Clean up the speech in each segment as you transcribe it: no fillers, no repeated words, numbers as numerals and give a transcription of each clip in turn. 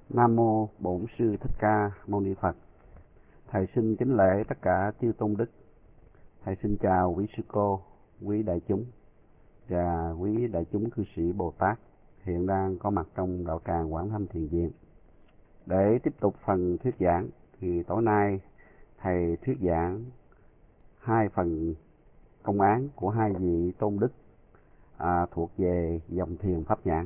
Nam mô Bổn Sư Thích Ca Mâu Ni Phật. Thầy xin kính lễ tất cả chư tôn đức. Thầy xin chào quý sư cô, quý đại chúng và quý đại chúng cư sĩ Bồ Tát hiện đang có mặt trong đạo tràng Quảng Thanh Thiền Viện. Để tiếp tục phần thuyết giảng thì tối nay thầy thuyết giảng hai phần công án của hai vị tôn đức thuộc về dòng thiền Pháp Nhãn.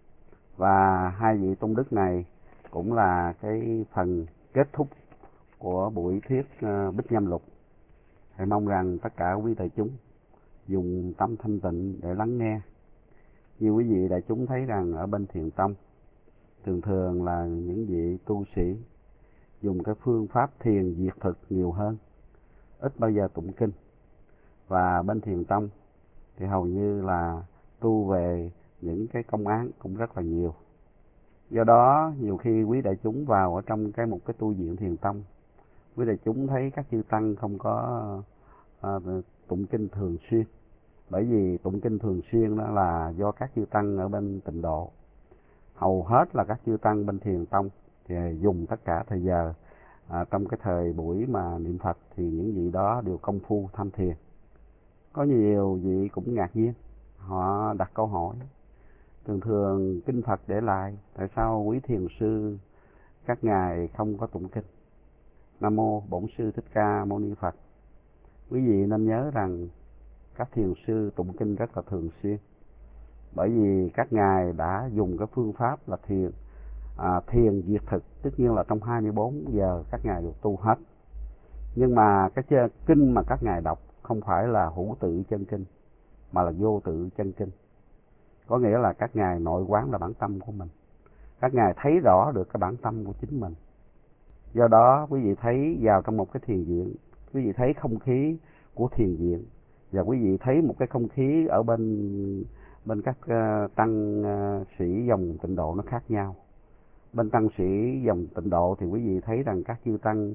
Và hai vị tôn đức này cũng là cái phần kết thúc của buổi thuyết Bích Nhâm Lục. Thầy mong rằng tất cả quý đại chúng dùng tâm thanh tịnh để lắng nghe. Như quý vị đại chúng thấy rằng ở bên Thiền Tông thường thường là những vị tu sĩ dùng cái phương pháp thiền diệt thực nhiều hơn, ít bao giờ tụng kinh. Và bên Thiền Tông thì hầu như là tu về những cái công án cũng rất là nhiều. Do đó nhiều khi quý đại chúng vào ở trong một cái tu viện Thiền Tông, quý đại chúng thấy các chư tăng không có tụng kinh thường xuyên. Bởi vì tụng kinh thường xuyên đó là do các chư tăng ở bên Tịnh Độ. Hầu hết là các chư tăng bên Thiền Tông thì dùng tất cả thời giờ trong cái thời buổi mà niệm Phật thì những vị đó đều công phu tham thiền. Có nhiều vị cũng ngạc nhiên, họ đặt câu hỏi: thường kinh Phật để lại, tại sao quý thiền sư các ngài không có tụng kinh? Nam mô Bổn Sư Thích Ca Mâu Ni Phật. Quý vị nên nhớ rằng các thiền sư tụng kinh rất là thường xuyên, bởi vì các ngài đã dùng cái phương pháp là thiền diệt thực. Tất nhiên là trong 24 giờ các ngài được tu hết. Nhưng mà cái kinh mà các ngài đọc không phải là hữu tự chân kinh, mà là vô tự chân kinh. Có nghĩa là các ngài nội quán là bản tâm của mình. Các ngài thấy rõ được cái bản tâm của chính mình. Do đó quý vị thấy vào trong một cái thiền viện, quý vị thấy không khí của thiền viện, và quý vị thấy một cái không khí ở bên các tăng sĩ dòng Tịnh Độ nó khác nhau. Bên tăng sĩ dòng Tịnh Độ thì quý vị thấy rằng các chư tăng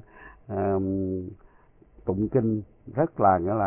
tụng kinh rất là nghĩa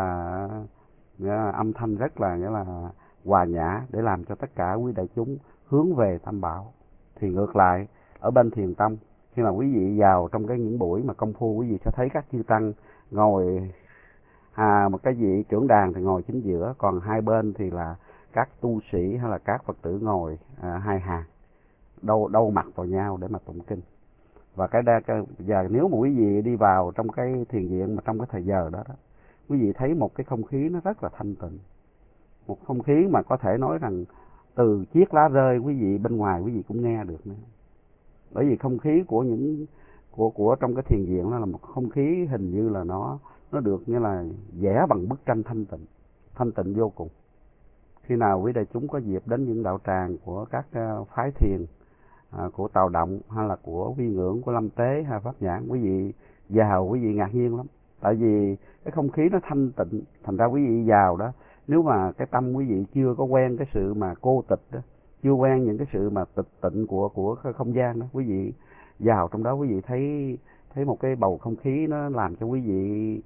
là âm thanh rất là nghĩa là hòa nhã để làm cho tất cả quý đại chúng hướng về Tam Bảo. Thì ngược lại ở bên Thiền Tông, khi mà quý vị vào trong những buổi mà công phu, quý vị sẽ thấy các chư tăng ngồi một cái vị trưởng đàn thì ngồi chính giữa, còn hai bên thì là các tu sĩ hay là các Phật tử ngồi hai hàng đâu mặt vào nhau để mà tụng kinh. Và giờ nếu mà quý vị đi vào trong cái thiền viện mà trong cái thời giờ đó, quý vị thấy một cái không khí nó rất là thanh tịnh, một không khí mà có thể nói rằng từ chiếc lá rơi quý vị bên ngoài quý vị cũng nghe được nữa. Bởi vì không khí của trong cái thiền viện đó là một không khí hình như là nó được như là vẽ bằng bức tranh thanh tịnh vô cùng. Khi nào quý đại chúng có dịp đến những đạo tràng của các phái thiền của Tào Động hay là của Vi Ngưỡng, của Lâm Tế hay Pháp Nhãn, quý vị vào quý vị ngạc nhiên lắm. Tại vì cái không khí nó thanh tịnh, thành ra quý vị vào đó, nếu mà cái tâm quý vị chưa có quen cái sự mà cô tịch đó, chưa quen những cái sự mà tịch tịnh của cái không gian đó, quý vị vào trong đó quý vị thấy một cái bầu không khí nó làm cho quý vị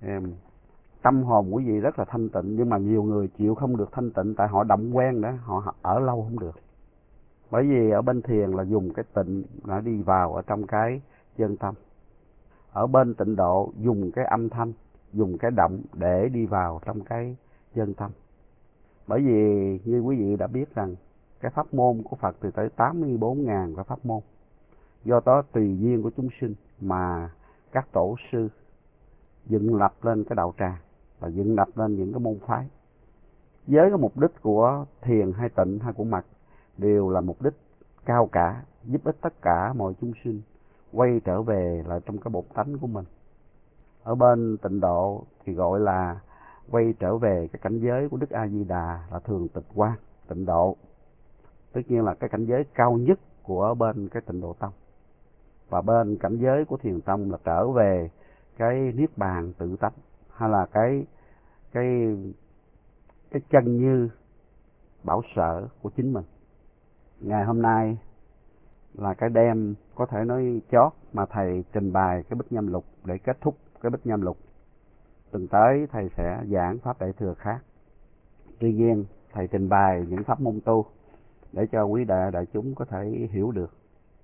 tâm hồn quý vị rất là thanh tịnh. Nhưng mà nhiều người chịu không được thanh tịnh, tại họ động quen đó, họ ở lâu không được. Bởi vì ở bên thiền là dùng cái tịnh nó đi vào ở trong cái chân tâm. Ở bên Tịnh Độ dùng cái âm thanh, dùng cái động để đi vào trong cái chân tâm. Bởi vì như quý vị đã biết rằng cái pháp môn của Phật thì tới 84.000 cái pháp môn. Do đó tùy duyên của chúng sinh mà các tổ sư dựng lập lên cái đạo tràng và dựng lập lên những cái môn phái. Với cái mục đích của thiền hay tịnh hay của mật đều là mục đích cao cả, giúp ích tất cả mọi chúng sinh quay trở về lại trong cái bổn tánh của mình. Ở bên Tịnh Độ thì gọi là quay trở về cái cảnh giới của Đức A Di Đà là thường tịch quan Tịnh Độ. Tất nhiên là cái cảnh giới cao nhất của bên cái Tịnh Độ Tông. Và bên cảnh giới của Thiền Tông là trở về cái niết bàn tự tánh, hay là cái chân như bảo sở của chính mình. Ngày hôm nay là cái đêm có thể nói chót mà thầy trình bày cái Bích Nhâm Lục để kết thúc cái Bích Nhâm Lục. Tuần tới thầy sẽ giảng pháp Đại Thừa khác. Tuy nhiên thầy trình bày những pháp môn tu để cho quý đại chúng có thể hiểu được.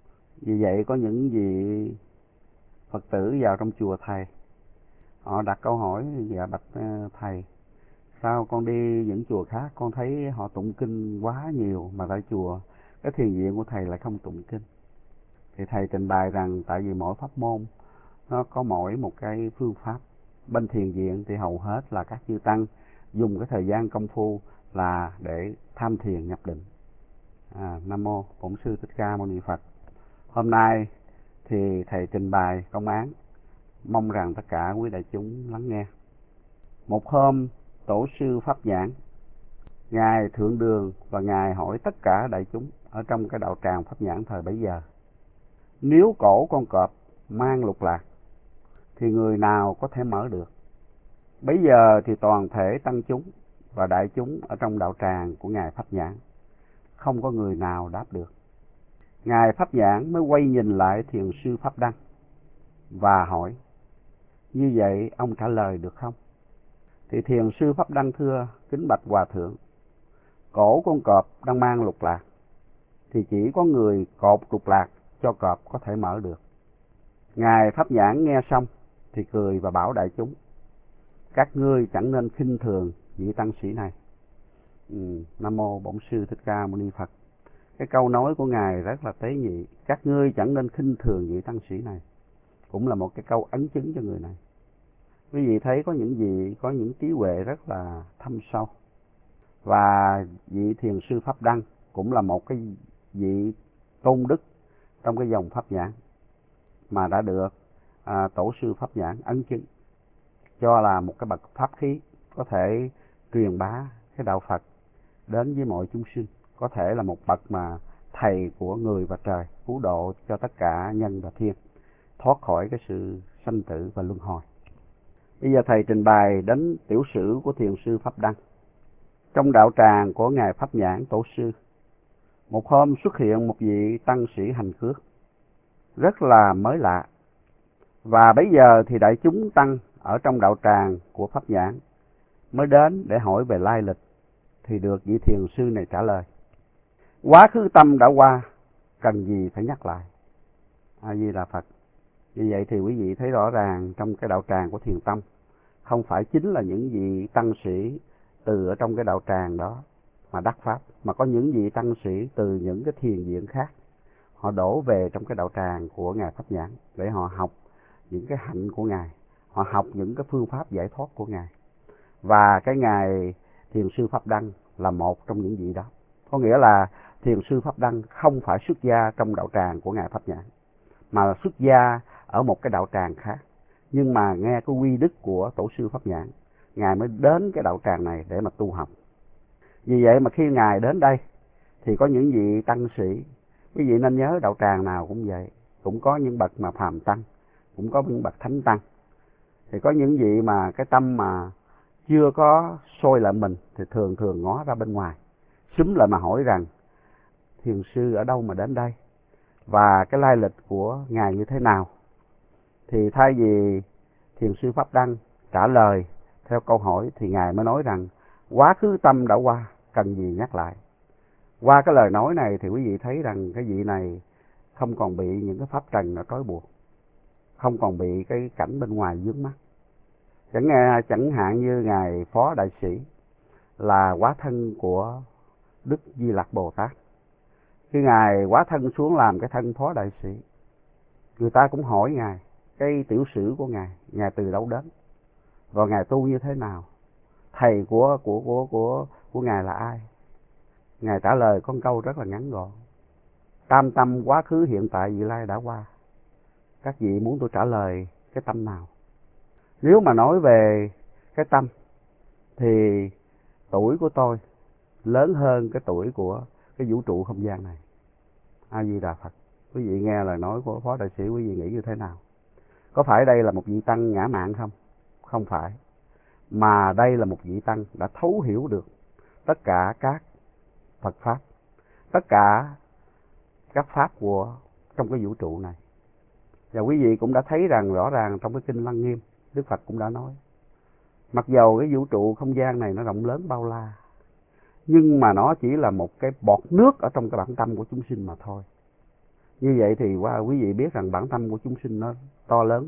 Vì vậy có những vị Phật tử vào trong chùa thầy, họ đặt câu hỏi: dạ bạch thầy, sao con đi những chùa khác con thấy họ tụng kinh quá nhiều, mà tại chùa cái thiền viện của thầy lại không tụng kinh? Thì thầy trình bày rằng tại vì mỗi pháp môn nó có mỗi một cái phương pháp. Bên thiền viện thì hầu hết là các chư tăng dùng cái thời gian công phu là để tham thiền nhập định. Nam mô Bổn Sư Thích Ca Mâu Ni Phật. Hôm nay thì thầy trình bày công án, mong rằng tất cả quý đại chúng lắng nghe. Một hôm, tổ sư pháp giảng, ngài thượng đường và ngài hỏi tất cả đại chúng ở trong cái đạo tràng pháp nhãn thời bấy giờ: nếu cổ con cọp mang lục lạc thì người nào có thể mở được? Bấy giờ thì toàn thể tăng chúng và đại chúng ở trong đạo tràng của ngài pháp nhãn không có người nào đáp được. Ngài pháp nhãn mới quay nhìn lại thiền sư Pháp Đăng và hỏi: như vậy ông trả lời được không? Thì thiền sư Pháp Đăng thưa: kính bạch hòa thượng, cổ con cọp đang mang lục lạc thì chỉ có người cột lục lạc cho cọp có thể mở được. Ngài pháp nhãn nghe xong thì cười và bảo đại chúng: các ngươi chẳng nên khinh thường vị tăng sĩ này. Nam mô Bổn Sư Thích Ca Mâu Ni Phật. Cái câu nói của ngài rất là tế nhị: các ngươi chẳng nên khinh thường vị tăng sĩ này, cũng là một cái câu ấn chứng cho người này. Quý vị thấy có những vị có những trí huệ rất là thâm sâu, và vị thiền sư Pháp Đăng cũng là một cái vị tôn đức trong cái dòng pháp nhãn mà đã được tổ sư pháp nhãn ấn chứng cho là một cái bậc pháp khí có thể truyền bá cái đạo Phật đến với mọi chúng sinh, có thể là một bậc mà thầy của người và trời, cứu độ cho tất cả nhân và thiên thoát khỏi cái sự sanh tử và luân hồi. Bây giờ thầy trình bày đến tiểu sử của thiền sư Pháp Đăng. Trong đạo tràng của ngài Pháp Nhãn tổ sư, một hôm xuất hiện một vị tăng sĩ hành khước rất là mới lạ, và bây giờ thì đại chúng tăng ở trong đạo tràng của Pháp Nhãn mới đến để hỏi về lai lịch. Thì được vị thiền sư này trả lời: quá khứ tâm đã qua, cần gì phải nhắc lại. A Di Đà Phật. Như vậy thì quý vị thấy rõ ràng trong cái đạo tràng của thiền tâm không phải chính là những vị tăng sĩ từ ở trong cái đạo tràng đó mà đắc pháp, mà có những vị tăng sĩ từ những cái thiền viện khác, họ đổ về trong cái đạo tràng của ngài Pháp Nhãn để họ học những cái hạnh của ngài, họ học những cái phương pháp giải thoát của ngài. Và cái ngài thiền sư Pháp Đăng là một trong những vị đó. Có nghĩa là thiền sư Pháp Đăng không phải xuất gia trong đạo tràng của ngài Pháp Nhãn, mà là xuất gia ở một cái đạo tràng khác, nhưng mà nghe cái uy đức của tổ sư Pháp Nhãn, ngài mới đến cái đạo tràng này để mà tu học. Vì vậy mà khi ngài đến đây thì có những vị tăng sĩ, quý vị nên nhớ đạo tràng nào cũng vậy, cũng có những bậc mà phàm tăng, cũng có những bậc thánh tăng. Thì có những vị mà cái tâm mà chưa có soi lại mình thì thường thường ngó ra bên ngoài, xúm lại mà hỏi rằng thiền sư ở đâu mà đến đây, và cái lai lịch của ngài như thế nào. Thì thay vì thiền sư Pháp Đăng trả lời theo câu hỏi thì ngài mới nói rằng quá khứ tâm đã qua, cần gì nhắc lại. Qua cái lời nói này thì quý vị thấy rằng cái vị này không còn bị những cái pháp trần nó trói buộc, không còn bị cái cảnh bên ngoài vướng mắc. Chẳng hạn như ngài Phó Đại Sĩ là hóa thân của Đức Di Lặc Bồ Tát. Khi ngài hóa thân xuống làm cái thân Phó Đại Sĩ, người ta cũng hỏi ngài cái tiểu sử của ngài từ đâu đến và ngài tu như thế nào, thầy của ngài là ai. Ngài trả lời con câu rất là ngắn gọn: tam tâm quá khứ hiện tại vị lai đã qua. Các vị muốn tôi trả lời cái tâm nào? Nếu mà nói về cái tâm thì tuổi của tôi lớn hơn cái tuổi của cái vũ trụ không gian này. A Di Đà Phật. Quý vị nghe lời nói của Phó Đại Sĩ, quý vị nghĩ như thế nào? Có phải đây là một vị tăng ngã mạn không? Không phải. Mà đây là một vị tăng đã thấu hiểu được tất cả các Phật Pháp, tất cả các Pháp của trong cái vũ trụ này. Và quý vị cũng đã thấy rằng rõ ràng trong cái Kinh Lăng Nghiêm, Đức Phật cũng đã nói, mặc dầu cái vũ trụ không gian này nó rộng lớn bao la, nhưng mà nó chỉ là một cái bọt nước ở trong cái bản tâm của chúng sinh mà thôi. Như vậy thì quý vị biết rằng bản tâm của chúng sinh nó to lớn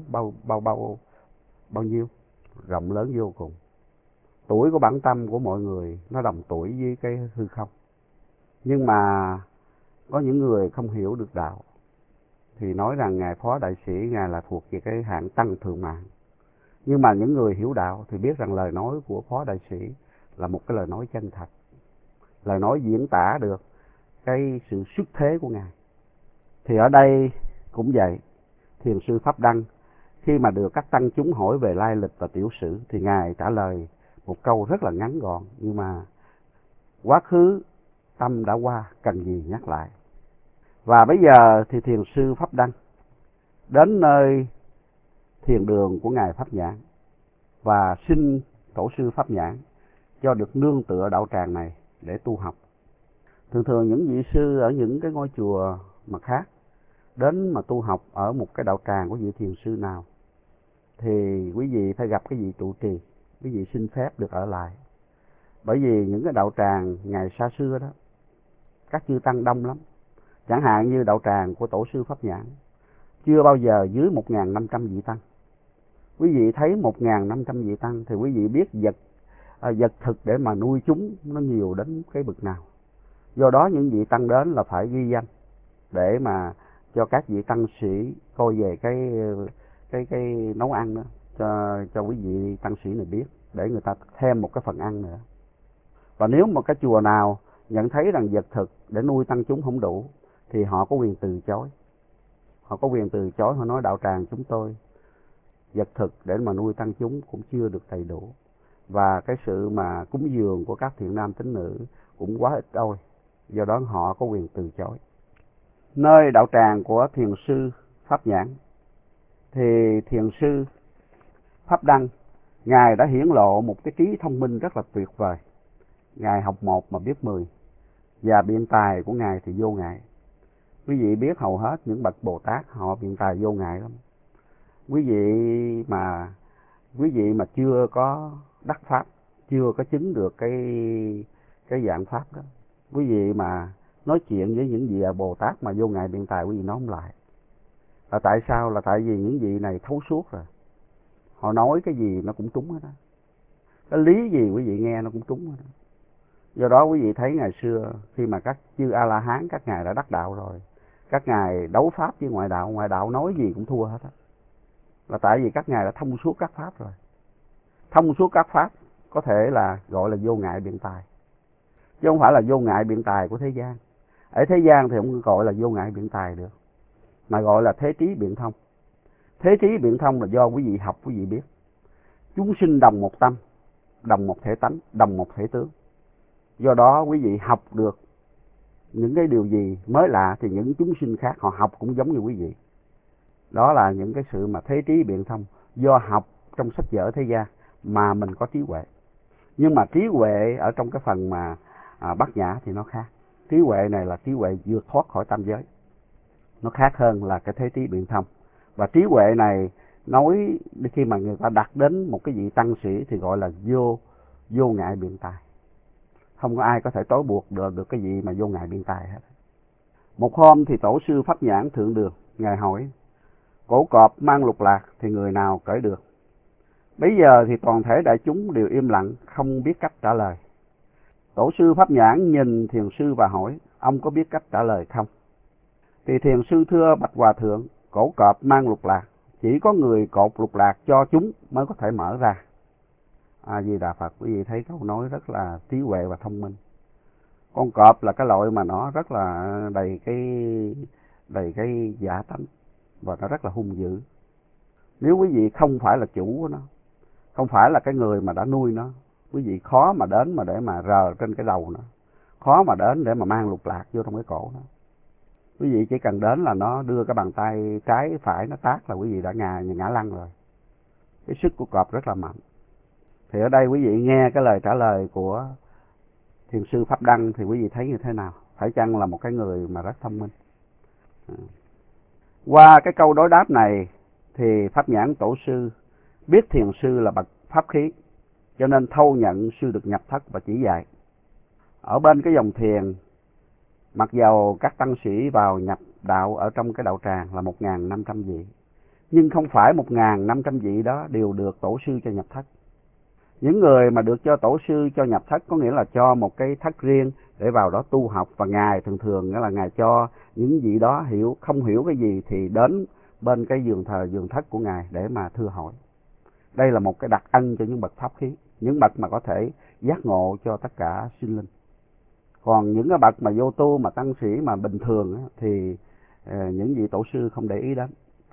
bao nhiêu, rộng lớn vô cùng. Tuổi của bản tâm của mọi người nó đồng tuổi với cái hư không. Nhưng mà có những người không hiểu được đạo thì nói rằng Ngài Phó Đại Sĩ Ngài là thuộc về cái hạng tăng thượng mạng. Nhưng mà những người hiểu đạo thì biết rằng lời nói của Phó Đại Sĩ là một cái lời nói chân thật, lời nói diễn tả được cái sự xuất thế của Ngài. Thì ở đây cũng vậy, Thiền sư Pháp Đăng khi mà được các tăng chúng hỏi về lai lịch và tiểu sử thì Ngài trả lời một câu rất là ngắn gọn, nhưng mà quá khứ tâm đã qua, cần gì nhắc lại. Và bây giờ thì Thiền sư Pháp Đăng đến nơi thiền đường của Ngài Pháp Nhãn và xin Tổ sư Pháp Nhãn cho được nương tựa đạo tràng này để tu học. Thường thường những vị sư ở những cái ngôi chùa mà khác đến mà tu học ở một cái đạo tràng của vị thiền sư nào thì quý vị phải gặp cái vị trụ trì, quý vị xin phép được ở lại. Bởi vì những cái đạo tràng ngày xa xưa đó, các chư tăng đông lắm. Chẳng hạn như đạo tràng của Tổ sư Pháp Nhãn, chưa bao giờ dưới 1.500 vị tăng. Quý vị thấy 1.500 vị tăng thì quý vị biết vật thực để mà nuôi chúng nó nhiều đến cái bực nào. Do đó những vị tăng đến là phải ghi danh để mà cho các vị tăng sĩ coi về cái nấu ăn đó, cho quý vị tăng sĩ này biết, để người ta thêm một cái phần ăn nữa. Và nếu mà cái chùa nào nhận thấy rằng vật thực để nuôi tăng chúng không đủ thì họ có quyền từ chối. Họ có quyền từ chối, họ nói đạo tràng chúng tôi vật thực để mà nuôi tăng chúng cũng chưa được đầy đủ, và cái sự mà cúng dường của các thiện nam tín nữ cũng quá ít ỏi, do đó họ có quyền từ chối. Nơi đạo tràng của Thiền sư Pháp Nhãn thì Thiền sư Pháp Đăng, Ngài đã hiển lộ một cái trí thông minh rất là tuyệt vời. Ngài học một mà biết 10, và biện tài của Ngài thì vô ngại. Quý vị biết hầu hết những bậc Bồ Tát họ biện tài vô ngại lắm. Quý vị mà chưa có đắc pháp, chưa có chứng được cái dạng pháp đó, quý vị mà nói chuyện với những vị Bồ Tát mà vô ngại biện tài, quý vị nói không lại. Là tại sao? Là tại vì những vị này thấu suốt rồi, họ nói cái gì nó cũng trúng hết đó, cái lý gì quý vị nghe nó cũng trúng hết đó. Do đó quý vị thấy ngày xưa khi mà các chư A La Hán các ngài đã đắc đạo rồi, các ngài đấu pháp với ngoại đạo nói gì cũng thua hết á. Là tại vì các ngài đã thông suốt các pháp rồi. Thông suốt các pháp có thể là gọi là vô ngại biện tài, chứ không phải là vô ngại biện tài của thế gian. Ở thế gian thì không gọi là vô ngại biện tài được, mà gọi là thế trí biện thông. Thế trí biện thông là do quý vị học, quý vị biết chúng sinh đồng một tâm, đồng một thể tánh, đồng một thể tướng. Do đó quý vị học được những cái điều gì mới lạ thì những chúng sinh khác họ học cũng giống như quý vị. Đó là những cái sự mà thế trí biện thông, do học trong sách vở thế gian mà mình có trí huệ. Nhưng mà trí huệ ở trong cái phần mà Bát Nhã thì nó khác. Trí huệ này là trí huệ vượt thoát khỏi tam giới, nó khác hơn là cái thế trí biện thông. Và trí huệ này nói khi mà người ta đặt đến một cái vị tăng sĩ thì gọi là vô ngại biện tài. Không có ai có thể trói buộc được cái vị mà vô ngại biện tài hết. Một hôm thì Tổ sư Pháp Nhãn thượng đường, Ngài hỏi: cổ cọp mang lục lạc thì người nào cởi được? Bây giờ thì toàn thể đại chúng đều im lặng, không biết cách trả lời. Tổ sư Pháp Nhãn nhìn thiền sư và hỏi: ông có biết cách trả lời không? Thì thiền sư thưa: bạch hòa thượng, cổ cọp mang lục lạc, chỉ có người cột lục lạc cho chúng mới có thể mở ra. A Di Đà Phật. Quý vị thấy câu nói rất là trí huệ và thông minh. Con cọp là cái loại mà nó rất là đầy cái dạ tánh, và nó rất là hung dữ. Nếu quý vị không phải là chủ của nó, không phải là cái người mà đã nuôi nó, quý vị khó mà đến mà để mà rờ trên cái đầu nó, khó mà đến để mà mang lục lạc vô trong cái cổ nó. Quý vị chỉ cần đến là nó đưa cái bàn tay trái phải nó tát là quý vị đã ngã lăn rồi. Cái sức của cọp rất là mạnh. Thì ở đây quý vị nghe cái lời trả lời của thiền sư Pháp Đăng thì quý vị thấy như thế nào? Phải chăng là một cái người mà rất thông minh? Qua cái câu đối đáp này thì Pháp Nhãn Tổ sư biết thiền sư là bậc pháp khí, cho nên thâu nhận sư được nhập thất và chỉ dạy. Ở bên cái dòng thiền Mặc dầu các tăng sĩ vào nhập đạo ở trong cái đạo tràng là 1.500 vị, nhưng không phải 1.500 vị đó đều được tổ sư cho nhập thất. Những người mà được cho tổ sư cho nhập thất có nghĩa là cho một cái thất riêng để vào đó tu học, và Ngài thường thường là Ngài cho những vị đó không hiểu cái gì thì đến bên cái giường thất của Ngài để mà thưa hỏi. Đây là một cái đặc ân cho những bậc pháp khí, những bậc mà có thể giác ngộ cho tất cả sinh linh. Còn những cái bậc mà vô tu mà tăng sĩ mà bình thường thì những vị tổ sư không để ý đến.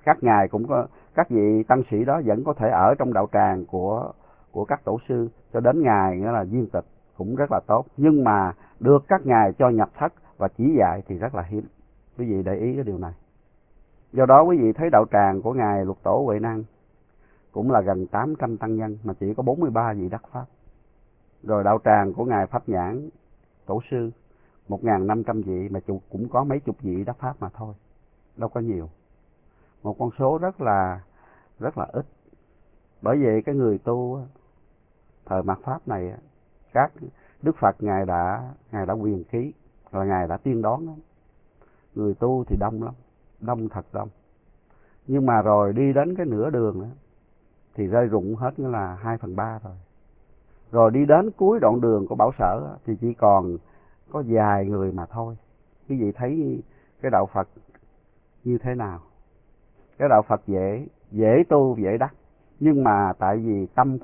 Các vị tăng sĩ đó vẫn có thể ở trong đạo tràng của các tổ sư cho đến ngày nghĩa là viên tịch, cũng rất là tốt, nhưng mà được các ngài cho nhập thất và chỉ dạy thì rất là hiếm. Quý vị để ý cái điều này. Do đó quý vị thấy đạo tràng của ngài Lục Tổ Huệ Năng cũng là gần 800 tăng nhân mà chỉ có 43 vị đắc pháp. Rồi đạo tràng của ngài Pháp Nhãn tổ sư 1.500 vị mà cũng có mấy chục vị đắc pháp mà thôi, đâu có nhiều. Một con số rất là ít. Bởi vậy cái người tu thời mạt pháp này, các Đức Phật ngài đã quyền khí, là ngài đã tiên đoán lắm. Người tu thì đông lắm, đông thật đông. Nhưng mà rồi đi đến cái nửa đường đó, thì rơi rụng hết, nghĩa là 2/3 rồi. Rồi đi đến cuối đoạn đường của Bảo Sở thì chỉ còn có vài người mà thôi. Quý vị thấy cái đạo Phật như thế nào? Cái đạo Phật dễ tu, dễ đắc. Nhưng mà tại vì tâm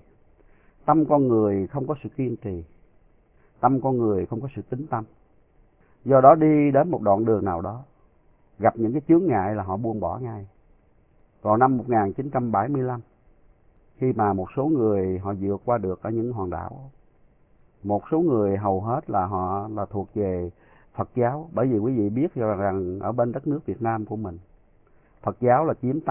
con người không có sự kiên trì, tâm con người không có sự tín tâm. Do đó đi đến một đoạn đường nào đó, gặp những cái chướng ngại là họ buông bỏ ngay. Còn năm 1975, khi mà một số người họ vượt qua được ở những hòn đảo, một số người hầu hết là họ là thuộc về Phật giáo. Bởi vì quý vị biết rằng ở bên đất nước Việt Nam của mình, Phật giáo là chiếm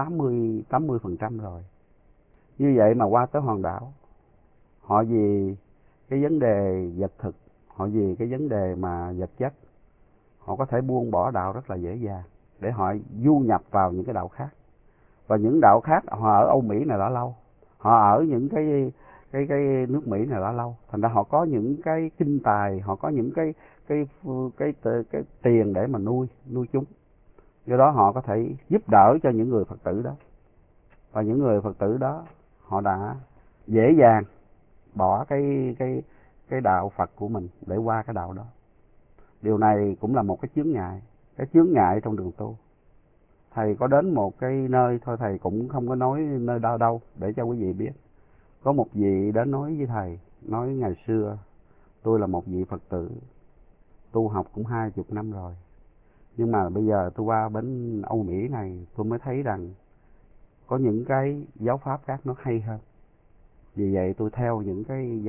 80% rồi. Như vậy mà qua tới hòn đảo, họ vì cái vấn đề vật thực, họ vì cái vấn đề mà vật chất, họ có thể buông bỏ đạo rất là dễ dàng để họ du nhập vào những cái đạo khác. Và những đạo khác họ ở Âu Mỹ này đã lâu, họ ở những cái nước Mỹ này đã lâu, thành ra họ có những cái kinh tài, họ có những cái tiền để mà nuôi chúng. Do đó họ có thể giúp đỡ cho những người Phật tử đó, và những người Phật tử đó họ đã dễ dàng bỏ cái đạo Phật của mình để qua cái đạo đó. Điều này cũng là một cái chướng ngại trong đường tu. Thầy có đến một cái nơi thôi, thầy cũng không có nói nơi đâu để cho quý vị biết. Có một vị đến nói với thầy, nói ngày xưa tôi là một vị Phật tử, tu học cũng 20 năm rồi, nhưng mà bây giờ tôi qua bên Âu Mỹ này tôi mới thấy rằng có những cái giáo pháp khác nó hay hơn. Vì vậy tôi theo những cái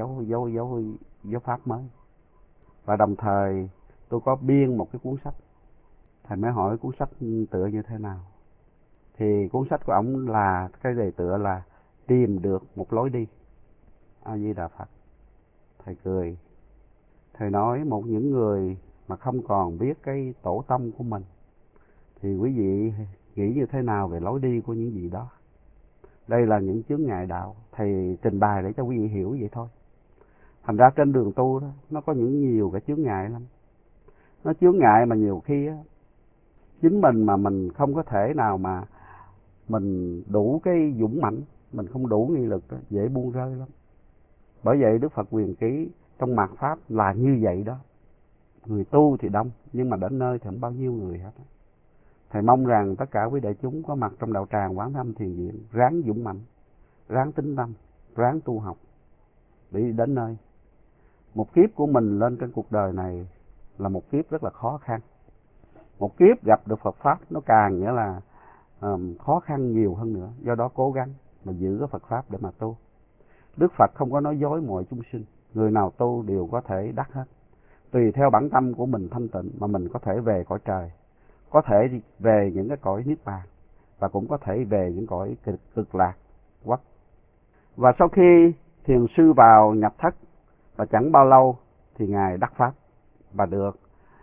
giáo pháp mới. Và đồng thời tôi có biên một cái cuốn sách. Thầy mới hỏi cuốn sách tựa như thế nào. Thì cuốn sách của ông là cái đề tựa là Tìm được một lối đi. A Di Đà Phật. Thầy cười. Thầy nói những người mà không còn biết cái tổ tông của mình thì quý vị nghĩ như thế nào về lối đi của những gì đó. Đây là những chướng ngại đạo, thầy trình bày để cho quý vị hiểu vậy thôi. Thành ra trên đường tu đó, nó có nhiều cái chướng ngại lắm. Nó chướng ngại mà nhiều khi á, chính mình mà mình không có thể nào mà mình đủ cái dũng mãnh, mình không đủ nghị lực đó, dễ buông rơi lắm. Bởi vậy Đức Phật Quyền Ký trong mạt Pháp là như vậy đó. Người tu thì đông, nhưng mà đến nơi thì không bao nhiêu người hết. Thầy mong rằng tất cả quý đại chúng có mặt trong đạo tràng Quán Âm Thiền Viện ráng dũng mạnh, ráng tín tâm, ráng tu học để đến nơi. Một kiếp của mình lên trên cuộc đời này là một kiếp rất là khó khăn. Một kiếp gặp được Phật Pháp nó càng nghĩa là khó khăn nhiều hơn nữa. Do đó cố gắng mà giữ cái Phật Pháp để mà tu. Đức Phật không có nói dối mọi chúng sinh. Người nào tu đều có thể đắc hết. Tùy theo bản tâm của mình thanh tịnh mà mình có thể về cõi trời, có thể về những cái cõi niết bàn, và cũng có thể về những cõi cực lạc quốc. Và sau khi thiền sư vào nhập thất và chẳng bao lâu thì ngài đắc pháp và được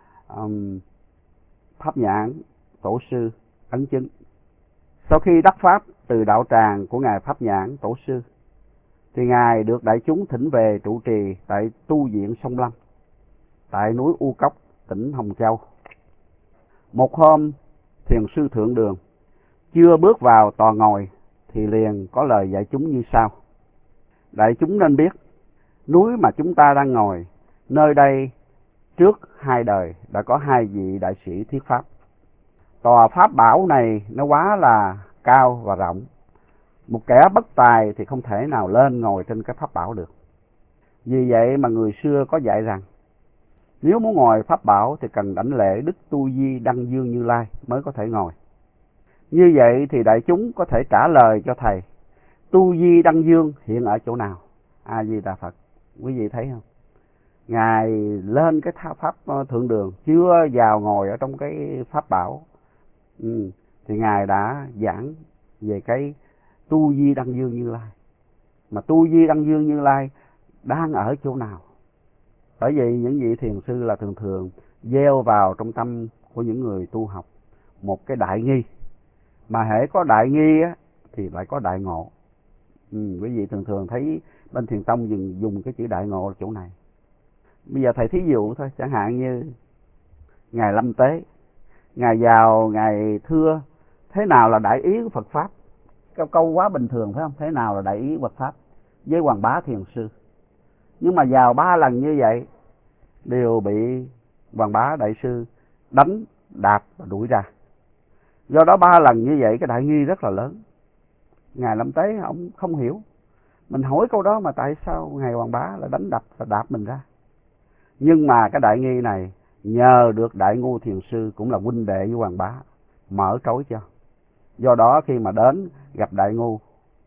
Pháp Nhãn tổ sư ấn chứng. Sau khi đắc pháp từ đạo tràng của ngài Pháp Nhãn tổ sư thì ngài được đại chúng thỉnh về trụ trì tại tu viện Sông Lâm, tại núi U Cốc tỉnh Hồng Châu. Một hôm, thiền sư Thượng Đường chưa bước vào tòa ngồi thì liền có lời dạy chúng như sau: đại chúng nên biết, núi mà chúng ta đang ngồi, nơi đây trước 2 đời đã có 2 vị đại sĩ thuyết pháp. Tòa pháp bảo này nó quá là cao và rộng, một kẻ bất tài thì không thể nào lên ngồi trên cái pháp bảo được. Vì vậy mà người xưa có dạy rằng, nếu muốn ngồi pháp bảo thì cần đảnh lễ Đức Tu Di Đăng Dương Như Lai mới có thể ngồi. Như vậy thì đại chúng có thể trả lời cho thầy, Tu Di Đăng Dương hiện ở chỗ nào? A Di Đà Phật. Quý vị thấy không? Ngài lên cái pháp Thượng Đường, chưa vào ngồi ở trong cái pháp bảo, thì Ngài đã giảng về cái Tu Di Đăng Dương Như Lai. Mà Tu Di Đăng Dương Như Lai đang ở chỗ nào? Bởi vì những vị thiền sư là thường thường gieo vào trong tâm của những người tu học một cái đại nghi, mà hễ có đại nghi á thì lại có đại ngộ. Quý vị thường thường thấy bên Thiền Tông dùng cái chữ đại ngộ ở chỗ này. Bây giờ thầy thí dụ thôi, chẳng hạn như Ngài Lâm Tế, Ngài vào Ngài thưa thế nào là đại ý của Phật Pháp. Câu quá bình thường phải không? Thế nào là đại ý của Phật Pháp với Hoàng Bá Thiền Sư. Nhưng mà vào 3 lần như vậy đều bị Hoàng Bá Đại Sư đánh, đạp và đuổi ra. Do đó 3 lần như vậy cái đại nghi rất là lớn. Ngài Lâm Tế ông không hiểu. Mình hỏi câu đó mà tại sao Ngài Hoàng Bá lại đánh đập và đạp mình ra? Nhưng mà cái đại nghi này nhờ được Đại Ngu Thiền Sư cũng là huynh đệ với Hoàng Bá mở trối cho. Do đó khi mà đến gặp Đại Ngu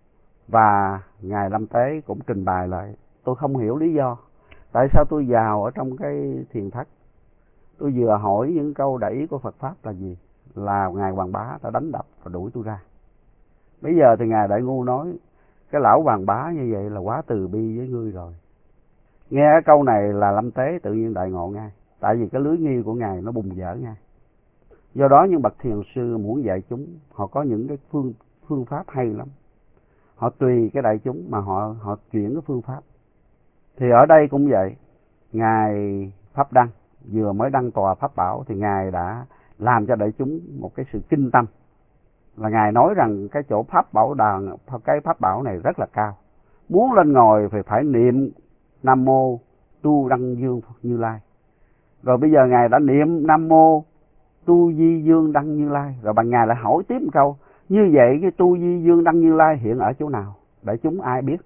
và Ngài Lâm Tế cũng trình bày lại, tôi không hiểu lý do tại sao tôi vào ở trong cái thiền thất, tôi vừa hỏi những câu đại ý của Phật Pháp là gì, là Ngài Hoàng Bá đã đánh đập và đuổi tôi ra. Bây giờ thì Ngài Đại Ngu nói, cái lão Hoàng Bá như vậy là quá từ bi với ngươi rồi. Nghe cái câu này là Lâm Tế tự nhiên đại ngộ ngay, tại vì cái lưới nghi của Ngài nó bùng dở ngay. Do đó những bậc thiền sư muốn dạy chúng, họ có những cái phương pháp hay lắm. Họ tùy cái đại chúng mà họ chuyển cái phương pháp. Thì ở đây cũng vậy, Ngài Pháp Đăng vừa mới đăng tòa pháp bảo thì Ngài đã làm cho đại chúng một cái sự kinh tâm, là Ngài nói rằng cái chỗ pháp bảo đàn, cái pháp bảo này rất là cao, muốn lên ngồi thì phải niệm Nam Mô Tu Đăng Dương Như Lai. Rồi bây giờ Ngài đã niệm Nam Mô Tu Di Dương Đăng Như Lai, rồi bằng Ngài lại hỏi tiếp một câu, như vậy cái Tu Di Dương Đăng Như Lai hiện ở chỗ nào? Đại chúng ai biết?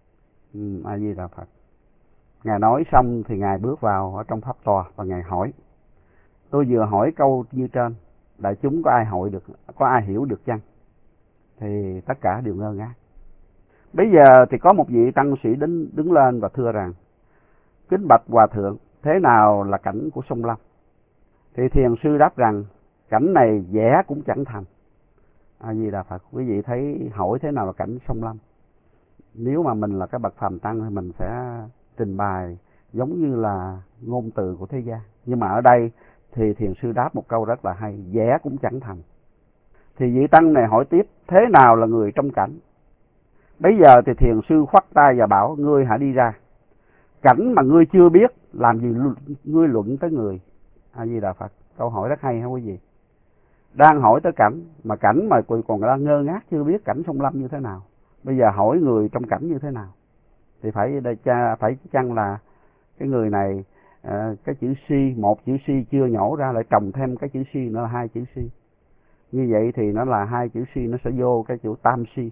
A Di Đà Phật. Ngài nói xong thì Ngài bước vào ở trong pháp tòa và Ngài hỏi, tôi vừa hỏi câu như trên, đại chúng có ai hỏi được, có ai hiểu được chăng? Thì tất cả đều ngơ ngác. Bây giờ thì có một vị tăng sĩ đứng lên và thưa rằng, kính bạch Hòa Thượng, thế nào là cảnh của sông Lâm? Thì thiền sư đáp rằng, cảnh này vẽ cũng chẳng thành. A Di Đà Phật. Quý vị thấy hỏi thế nào là cảnh sông Lâm? Nếu mà mình là cái bậc phàm tăng thì mình sẽ trình bày giống như là ngôn từ của thế gian. Nhưng mà ở đây thì thiền sư đáp một câu rất là hay, vẽ cũng chẳng thành. Thì vị tăng này hỏi tiếp, thế nào là người trong cảnh? Bây giờ thì thiền sư khoắt tay và bảo, ngươi hãy đi ra. Cảnh mà ngươi chưa biết, làm gì ngươi luận tới người? A Di Đà Phật. Câu hỏi rất hay hả quý vị? Đang hỏi tới cảnh, mà cảnh mà còn đang ngơ ngác chưa biết cảnh sông Lâm như thế nào. Bây giờ hỏi người trong cảnh như thế nào? Thì phải chăng là cái người này cái chữ si, một chữ si chưa nhổ ra lại trồng thêm cái chữ si nữa là 2 chữ si. Như vậy thì nó là 2 chữ si nó sẽ vô cái chữ tam si.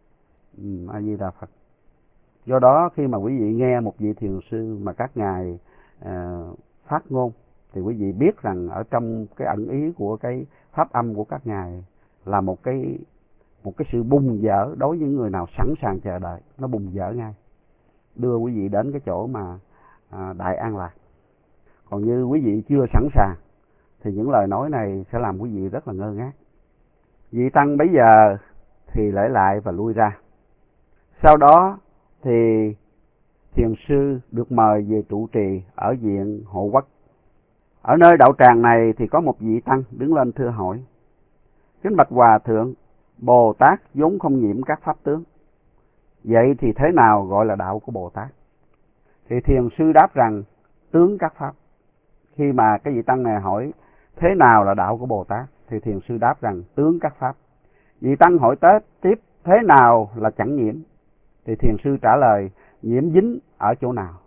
A Di Đà Phật. Do đó khi mà quý vị nghe một vị thiền sư mà các ngài phát ngôn thì quý vị biết rằng ở trong cái ẩn ý của cái pháp âm của các ngài là một cái sự bùng dở đối với những người nào sẵn sàng chờ đợi, nó bùng dở ngay, đưa quý vị đến cái chỗ mà đại an lạc. Còn như quý vị chưa sẵn sàng thì những lời nói này sẽ làm quý vị rất là ngơ ngác. Vị tăng bấy giờ thì lễ lại và lui ra. Sau đó thì thiền sư được mời về trụ trì ở viện Hộ Quốc. Ở nơi đạo tràng này thì có một vị tăng đứng lên thưa hỏi, kính bạch Hòa Thượng, Bồ Tát vốn không nhiễm các pháp tướng, vậy thì thế nào gọi là đạo của Bồ Tát? Thì thiền sư đáp rằng, tướng các pháp. Khi mà cái vị tăng này hỏi thế nào là đạo của Bồ Tát, thì thiền sư đáp rằng tướng các pháp. Vị tăng hỏi tiếp thế nào là chẳng nhiễm, thì thiền sư trả lời nhiễm dính ở chỗ nào.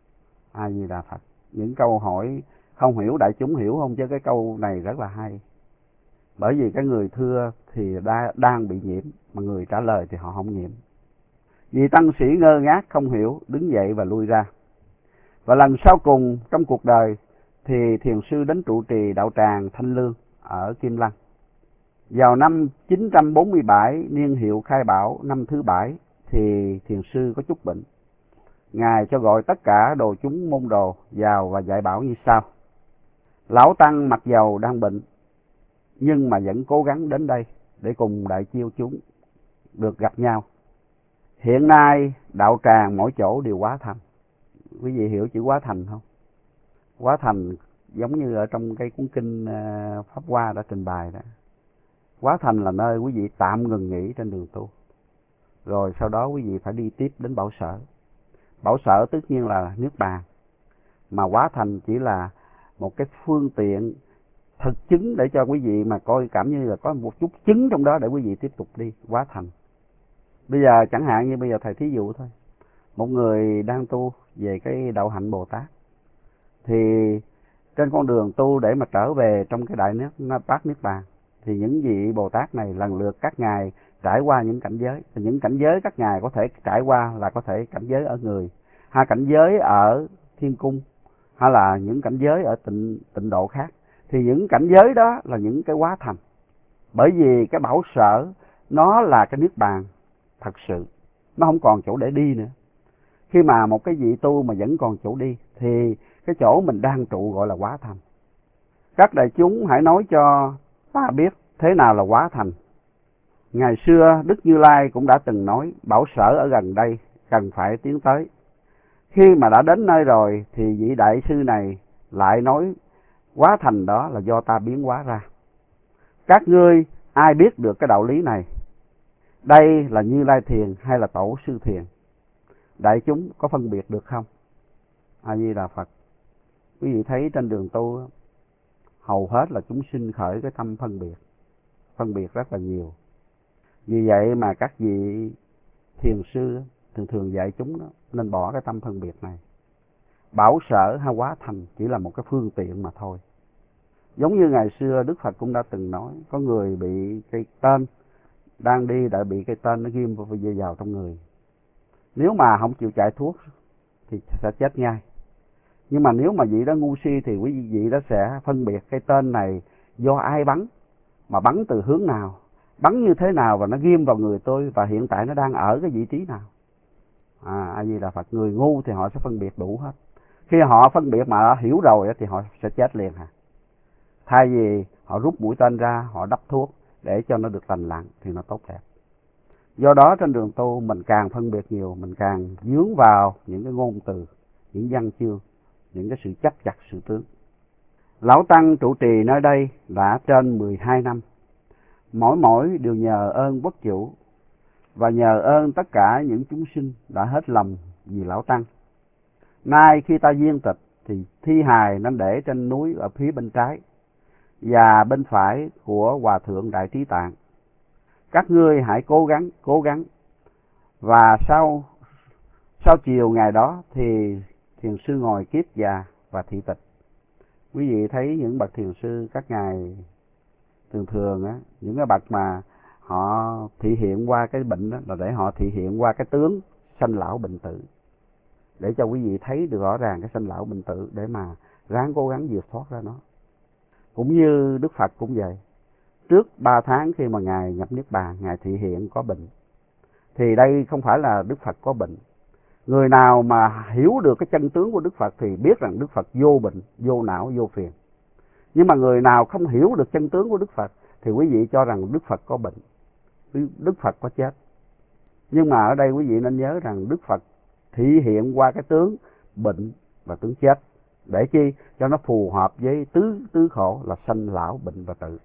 A Di Đà Phật. Những câu hỏi không hiểu đại chúng hiểu không, chứ cái câu này rất là hay. Bởi vì cái người thưa thì đang bị nhiễm, mà người trả lời thì họ không nhiễm. Vị tăng sĩ ngơ ngác không hiểu, đứng dậy và lui ra. Và lần sau cùng trong cuộc đời thì thiền sư đến trụ trì đạo tràng Thanh Lương ở Kim Lăng. Vào năm 947, niên hiệu Khai Bảo, năm thứ 7, thì thiền sư có chút bệnh. Ngài cho gọi tất cả đồ chúng môn đồ vào và dạy bảo như sau. Lão tăng mặc dầu đang bệnh, nhưng mà vẫn cố gắng đến đây để cùng đại chiêu chúng được gặp nhau. Hiện nay đạo tràng mỗi chỗ đều hóa thành. Quý vị hiểu chữ hóa thành không? Hóa thành giống như ở trong cái cuốn kinh Pháp Hoa đã trình bày đó. Hóa thành là nơi quý vị tạm ngừng nghỉ trên đường tu. Rồi sau đó quý vị phải đi tiếp đến bảo sở. Bảo sở tất nhiên là nước bàn. Mà hóa thành chỉ là một cái phương tiện thực chứng để cho quý vị mà coi cảm như là có một chút chứng trong đó để quý vị tiếp tục đi hóa thành. Bây giờ chẳng hạn như bây giờ thầy thí dụ thôi. Một người đang tu về cái đạo hạnh Bồ Tát, thì trên con đường tu để mà trở về trong cái đại bát niết bàn, thì những vị Bồ Tát này lần lượt các ngài trải qua những cảnh giới. Thì những cảnh giới các ngài có thể trải qua là có thể cảnh giới ở người, hay cảnh giới ở thiên cung, hay là những cảnh giới ở tịnh độ khác. Thì những cảnh giới đó là những cái hóa thành. Bởi vì cái bảo sở nó là cái niết bàn thật sự, nó không còn chỗ để đi nữa. Khi mà một cái vị tu mà vẫn còn chỗ đi thì cái chỗ mình đang trụ gọi là hóa thành. Các đại chúng hãy nói cho ta biết thế nào là hóa thành. Ngày xưa Đức Như Lai cũng đã từng nói bảo sở ở gần đây, cần phải tiến tới. Khi mà đã đến nơi rồi thì vị đại sư này lại nói hóa thành đó là do ta biến hóa ra. Các ngươi ai biết được cái đạo lý này? Đây là Như Lai Thiền hay là Tổ Sư Thiền? Đại chúng có phân biệt được không? A Di Đà Phật. Quý vị thấy trên đường tu hầu hết là chúng sinh khởi cái tâm phân biệt rất là nhiều. Vì vậy mà các vị thiền sư thường dạy chúng đó, nên bỏ cái tâm phân biệt này. Bảo sở hay hóa thành chỉ là một cái phương tiện mà thôi. Giống như ngày xưa Đức Phật cũng đã từng nói, có người bị cái tên đang đi đã bị cái tên nó ghim vào trong người. Nếu mà không chịu chạy thuốc thì sẽ chết ngay. Nhưng mà nếu mà vị đó ngu si thì quý vị đó sẽ phân biệt cái tên này do ai bắn, mà bắn từ hướng nào, bắn như thế nào và nó ghim vào người tôi, và hiện tại nó đang ở cái vị trí nào. A Di Đà Phật. Người ngu thì họ sẽ phân biệt đủ hết. Khi họ phân biệt mà họ hiểu rồi thì họ sẽ chết liền hả? Thay vì họ rút mũi tên ra, họ đắp thuốc để cho nó được lành lặn thì nó tốt đẹp. Do đó trên đường tu mình càng phân biệt nhiều, mình càng dướng vào những cái ngôn từ, những văn chương, những cái sự chấp chặt sự tướng. Lão Tăng trụ trì nơi đây đã trên 12 năm. Mỗi đều nhờ ơn Quốc Chủ và nhờ ơn tất cả những chúng sinh đã hết lòng vì Lão Tăng. Nay khi ta viên tịch thì thi hài nên để trên núi ở phía bên trái và bên phải của Hòa Thượng Đại Trí Tạng. Các ngươi hãy cố gắng. Và sau chiều ngày đó thì thiền sư ngồi kiết già và thị tịch. Quý vị thấy những bậc thiền sư các ngài thường á, những cái bậc mà họ thị hiện qua cái bệnh đó là để họ thị hiện qua cái tướng sanh lão bệnh tử, để cho quý vị thấy được rõ ràng cái sanh lão bệnh tử để mà ráng cố gắng vượt thoát ra nó. Cũng như Đức Phật cũng vậy. Trước 3 tháng khi mà ngài nhập niết bàn, ngài thị hiện có bệnh. Thì đây không phải là Đức Phật có bệnh. Người nào mà hiểu được cái chân tướng của Đức Phật thì biết rằng Đức Phật vô bệnh, vô não, vô phiền. Nhưng mà người nào không hiểu được chân tướng của Đức Phật thì quý vị cho rằng Đức Phật có bệnh, Đức Phật có chết. Nhưng mà ở đây quý vị nên nhớ rằng Đức Phật thị hiện qua cái tướng bệnh và tướng chết, để chi? Cho nó phù hợp với tứ khổ là sanh lão bệnh và tử.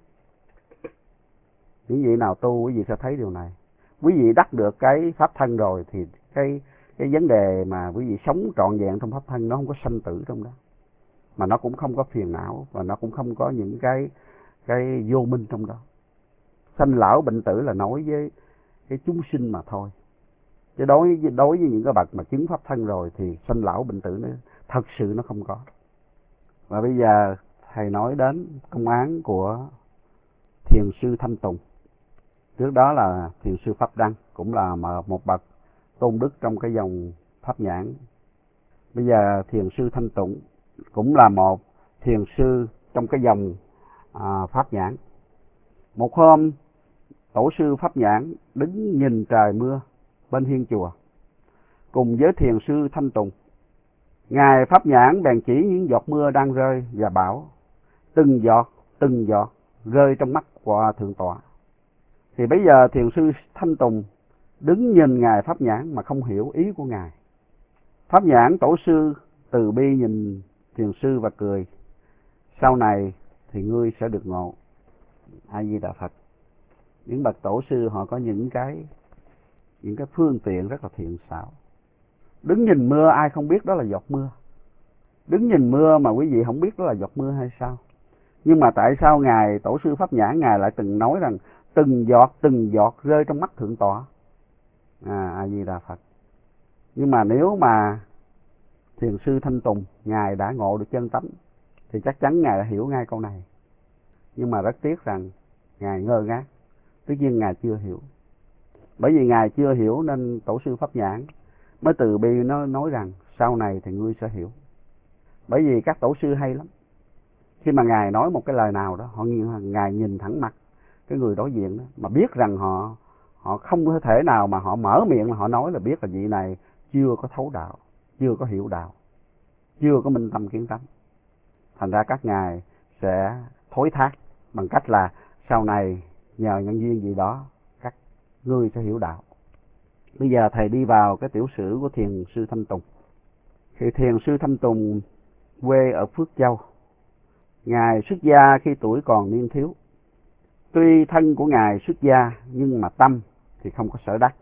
Những vị nào tu quý vị sẽ thấy điều này. Quý vị đắc được cái pháp thân rồi thì cái vấn đề mà quý vị sống trọn vẹn trong pháp thân nó không có sanh tử trong đó. mà nó cũng không có phiền não, và nó cũng không có những cái vô minh trong đó. Sanh lão bệnh tử là nói với cái chúng sinh mà thôi, chứ đối với những cái bậc mà chứng pháp thân rồi thì sanh lão bệnh tử nó thật sự nó không có. Và bây giờ thầy nói đến công án của thiền sư Thanh Tùng. Trước đó là thiền sư Pháp Đăng, cũng là một bậc tôn đức trong cái dòng Pháp Nhãn. Bây giờ thiền sư Thanh Tùng cũng là một thiền sư trong cái dòng Pháp Nhãn. Một hôm, tổ sư Pháp Nhãn đứng nhìn trời mưa bên hiên chùa cùng với thiền sư Thanh Tùng. Ngài Pháp Nhãn bèn chỉ những giọt mưa đang rơi và bảo: từng giọt rơi trong mắt của thượng tọa. Thì bây giờ thiền sư Thanh Tùng đứng nhìn Ngài Pháp Nhãn mà không hiểu ý của Ngài. Pháp Nhãn tổ sư từ bi nhìn thiền sư và cười: sau này thì ngươi sẽ được ngộ. A Di Đà Phật. Những bậc tổ sư họ có những cái phương tiện rất là thiện xảo. Đứng nhìn mưa ai không biết đó là giọt mưa. Đứng nhìn mưa mà quý vị không biết đó là giọt mưa hay sao? Nhưng mà tại sao Ngài tổ sư Pháp Nhãn Ngài lại từng nói rằng từng giọt rơi trong mắt thượng tọa? A Di Đà Phật. Nhưng mà nếu mà thiền sư Thanh Tùng Ngài đã ngộ được chân tánh thì chắc chắn Ngài đã hiểu ngay câu này. Nhưng mà rất tiếc rằng Ngài ngơ ngác, tất nhiên Ngài chưa hiểu. Bởi vì Ngài chưa hiểu nên tổ sư Pháp Nhãn mới từ bi nó nói rằng sau này thì ngươi sẽ hiểu. Bởi vì các tổ sư hay lắm. Khi mà Ngài nói một cái lời nào đó, Ngài nhìn thẳng mặt cái người đối diện đó, mà biết rằng họ không có thể nào mà họ mở miệng mà họ nói là biết là vị này chưa có thấu đạo, chưa có hiểu đạo, chưa có minh tâm kiến tánh. Thành ra các ngài sẽ thối thác bằng cách là sau này nhờ nhân duyên gì đó các ngươi sẽ hiểu đạo. Bây giờ thầy đi vào cái tiểu sử của thiền sư Thanh Tùng. Thì thiền sư Thanh Tùng quê ở Phước Châu. Ngài xuất gia khi tuổi còn niên thiếu. Tuy thân của Ngài xuất gia nhưng mà tâm thì không có sở đắc.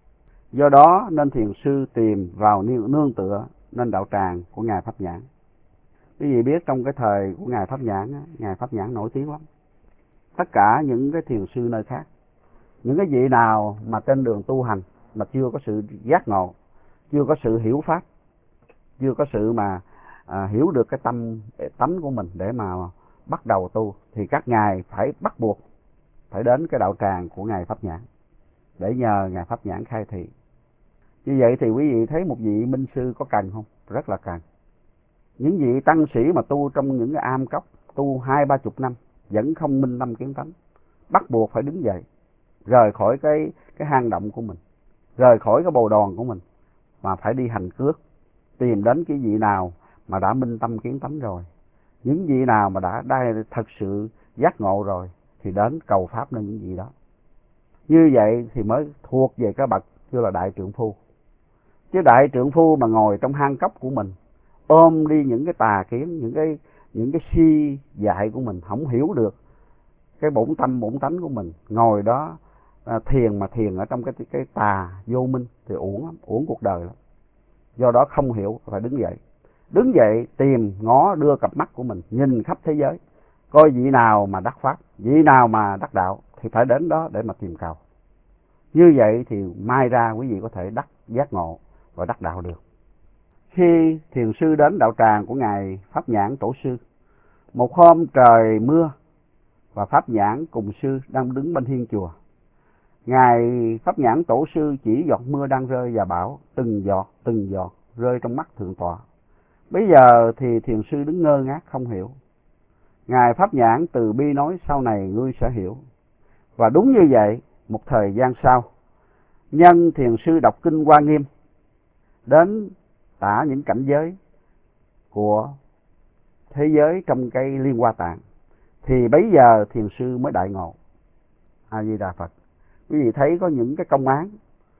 Do đó nên thiền sư tìm vào nương tựa nên đạo tràng của Ngài Pháp Nhãn. Quý vị biết trong cái thời của Ngài Pháp Nhãn, Ngài Pháp Nhãn nổi tiếng lắm. Tất cả những cái thiền sư nơi khác, những cái vị nào mà trên đường tu hành mà chưa có sự giác ngộ, chưa có sự hiểu pháp, chưa có sự mà hiểu được cái tâm tánh của mình để mà bắt đầu tu, thì các ngài phải bắt buộc phải đến cái đạo tràng của Ngài Pháp Nhãn để nhờ Ngài Pháp Nhãn khai thị. Như vậy thì quý vị thấy một vị minh sư có cần không? Rất là cần. Những vị tăng sĩ mà tu trong những cái am cốc, tu 20-30 năm vẫn không minh tâm kiến tánh, bắt buộc phải đứng dậy, rời khỏi cái hang động của mình, rời khỏi cái bồ đoàn của mình, mà phải đi hành cước, tìm đến cái vị nào mà đã minh tâm kiến tánh rồi, những vị nào mà đã thật sự giác ngộ rồi thì đến cầu pháp lên những vị đó. Như vậy thì mới thuộc về cái bậc kêu là đại trượng phu. Chứ đại trượng phu mà ngồi trong hang cốc của mình, ôm đi những cái tà kiến, những cái si dại của mình, không hiểu được cái bổn tâm bổn tánh của mình, ngồi đó thiền mà thiền ở trong cái tà vô minh thì uổng lắm, uổng cuộc đời lắm. Do đó không hiểu, phải đứng dậy tìm ngó, đưa cặp mắt của mình nhìn khắp thế giới, coi vị nào mà đắc pháp, vị nào mà đắc đạo thì phải đến đó để mà tìm cầu. Như vậy thì mai ra quý vị có thể đắc giác ngộ và đắc đạo được. Khi thiền sư đến đạo tràng của Ngài Pháp Nhãn tổ sư, một hôm trời mưa và Pháp Nhãn cùng sư đang đứng bên hiên chùa. Ngài Pháp Nhãn tổ sư chỉ giọt mưa đang rơi và bảo từng giọt rơi trong mắt thượng tọa. Bây giờ thì thiền sư đứng ngơ ngác không hiểu. Ngài Pháp Nhãn từ bi nói sau này ngươi sẽ hiểu. Và đúng như vậy, một thời gian sau, nhân thiền sư đọc kinh Hoa Nghiêm đến tả những cảnh giới của thế giới trong cái Liên Hoa Tạng, thì bấy giờ thiền sư mới đại ngộ. A Di Đà Phật. Quý vị thấy có những cái công án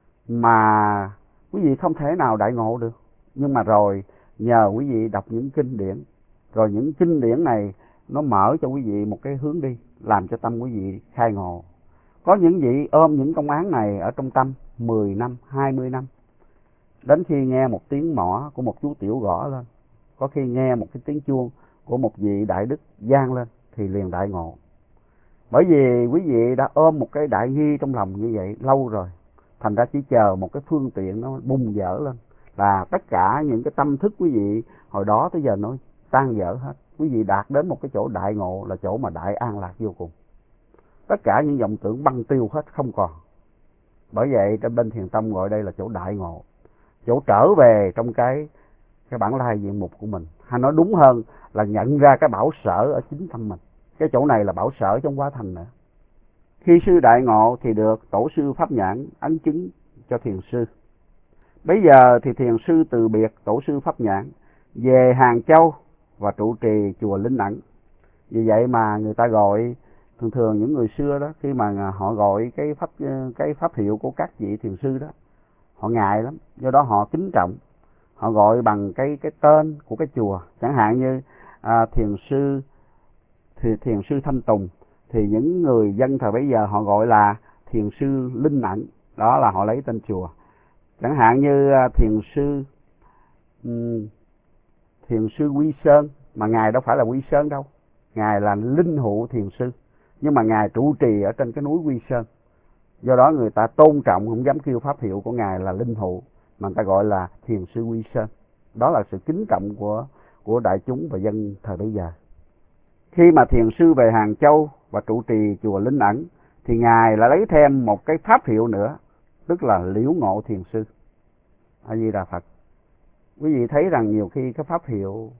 mà quý vị không thể nào đại ngộ được, nhưng mà rồi nhờ quý vị đọc những kinh điển, rồi những kinh điển này nó mở cho quý vị một cái hướng đi, làm cho tâm quý vị khai ngộ. Có những vị ôm những công án này ở trong tâm 10 năm, 20 năm, đến khi nghe một tiếng mõ của một chú tiểu gõ lên, có khi nghe một cái tiếng chuông của một vị đại đức vang lên thì liền đại ngộ. Bởi vì quý vị đã ôm một cái đại nghi trong lòng như vậy lâu rồi, thành ra chỉ chờ một cái phương tiện nó bung vỡ lên là tất cả những cái tâm thức quý vị hồi đó tới giờ nó tan vỡ hết. Quý vị đạt đến một cái chỗ đại ngộ, là chỗ mà đại an lạc vô cùng. Tất cả những vọng tưởng băng tiêu hết, không còn. Bởi vậy trên bên Thiền Tông gọi đây là chỗ đại ngộ, chỗ trở về trong cái bản lai diện mục của mình, hay nói đúng hơn là nhận ra cái bảo sở ở chính tâm mình. Cái chỗ này là bảo sở trong quá thành nữa. Khi sư đại ngộ thì được tổ sư pháp nhãn ấn chứng cho thiền sư. Bây giờ thì thiền sư từ biệt tổ sư pháp nhãn, về Hàng Châu và trụ trì chùa Linh Ẩn. Vì vậy mà người ta gọi, thường những người xưa đó, khi mà họ gọi cái pháp hiệu của các vị thiền sư đó, họ ngại lắm, do đó họ kính trọng, họ gọi bằng cái tên của cái chùa. Chẳng hạn như thiền sư Thanh Tùng thì những người dân thời bấy giờ họ gọi là thiền sư Linh Ẩn, đó là họ lấy tên chùa. Chẳng hạn như thiền sư Quy Sơn, mà ngài đâu phải là Quy Sơn đâu, ngài là Linh Hụ thiền sư, nhưng mà ngài trụ trì ở trên cái núi Quy Sơn, do đó người ta tôn trọng, không dám kêu pháp hiệu của ngài là Linh Hụ, mà người ta gọi là thiền sư Quy Sơn. Đó là sự kính trọng của đại chúng và dân thời bấy giờ. Khi mà thiền sư về Hàng Châu và trụ trì chùa Linh Ẩn thì ngài lại lấy thêm một cái pháp hiệu nữa, tức là Liễu Ngộ thiền sư. A Di Đà Phật. Quý vị thấy rằng nhiều khi cái pháp hiệu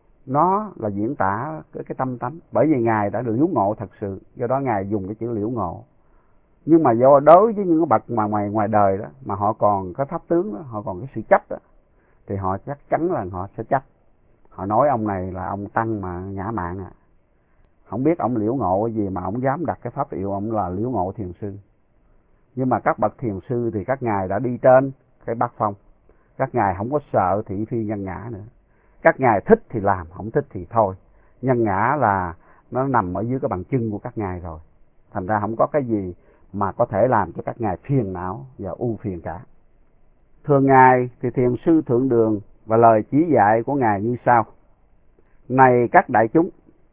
nó là diễn tả cái tâm tánh, bởi vì ngài đã liễu ngộ thật sự, do đó ngài dùng cái chữ liễu ngộ. Nhưng mà do đối với những cái bậc mà ngoài đời đó, mà họ còn có pháp tướng đó, họ còn cái sự chấp đó, thì họ chắc chắn là họ sẽ chấp. Họ nói ông này là ông tăng mà ngã mạn à, không biết ông liễu ngộ cái gì mà ông dám đặt cái pháp hiệu ông là Liễu Ngộ thiền sư. Nhưng mà các bậc thiền sư thì các ngài đã đi trên cái bát phong, các ngài không có sợ thị phi nhân ngã nữa. Các ngài thích thì làm, không thích thì thôi. Nhân ngã là nó nằm ở dưới cái bàn chân của các ngài rồi, thành ra không có cái gì mà có thể làm cho các ngài phiền não và ưu phiền cả. Thường ngày thì thiền sư Thượng Đường và lời chỉ dạy của ngài như sau: này các đại chúng,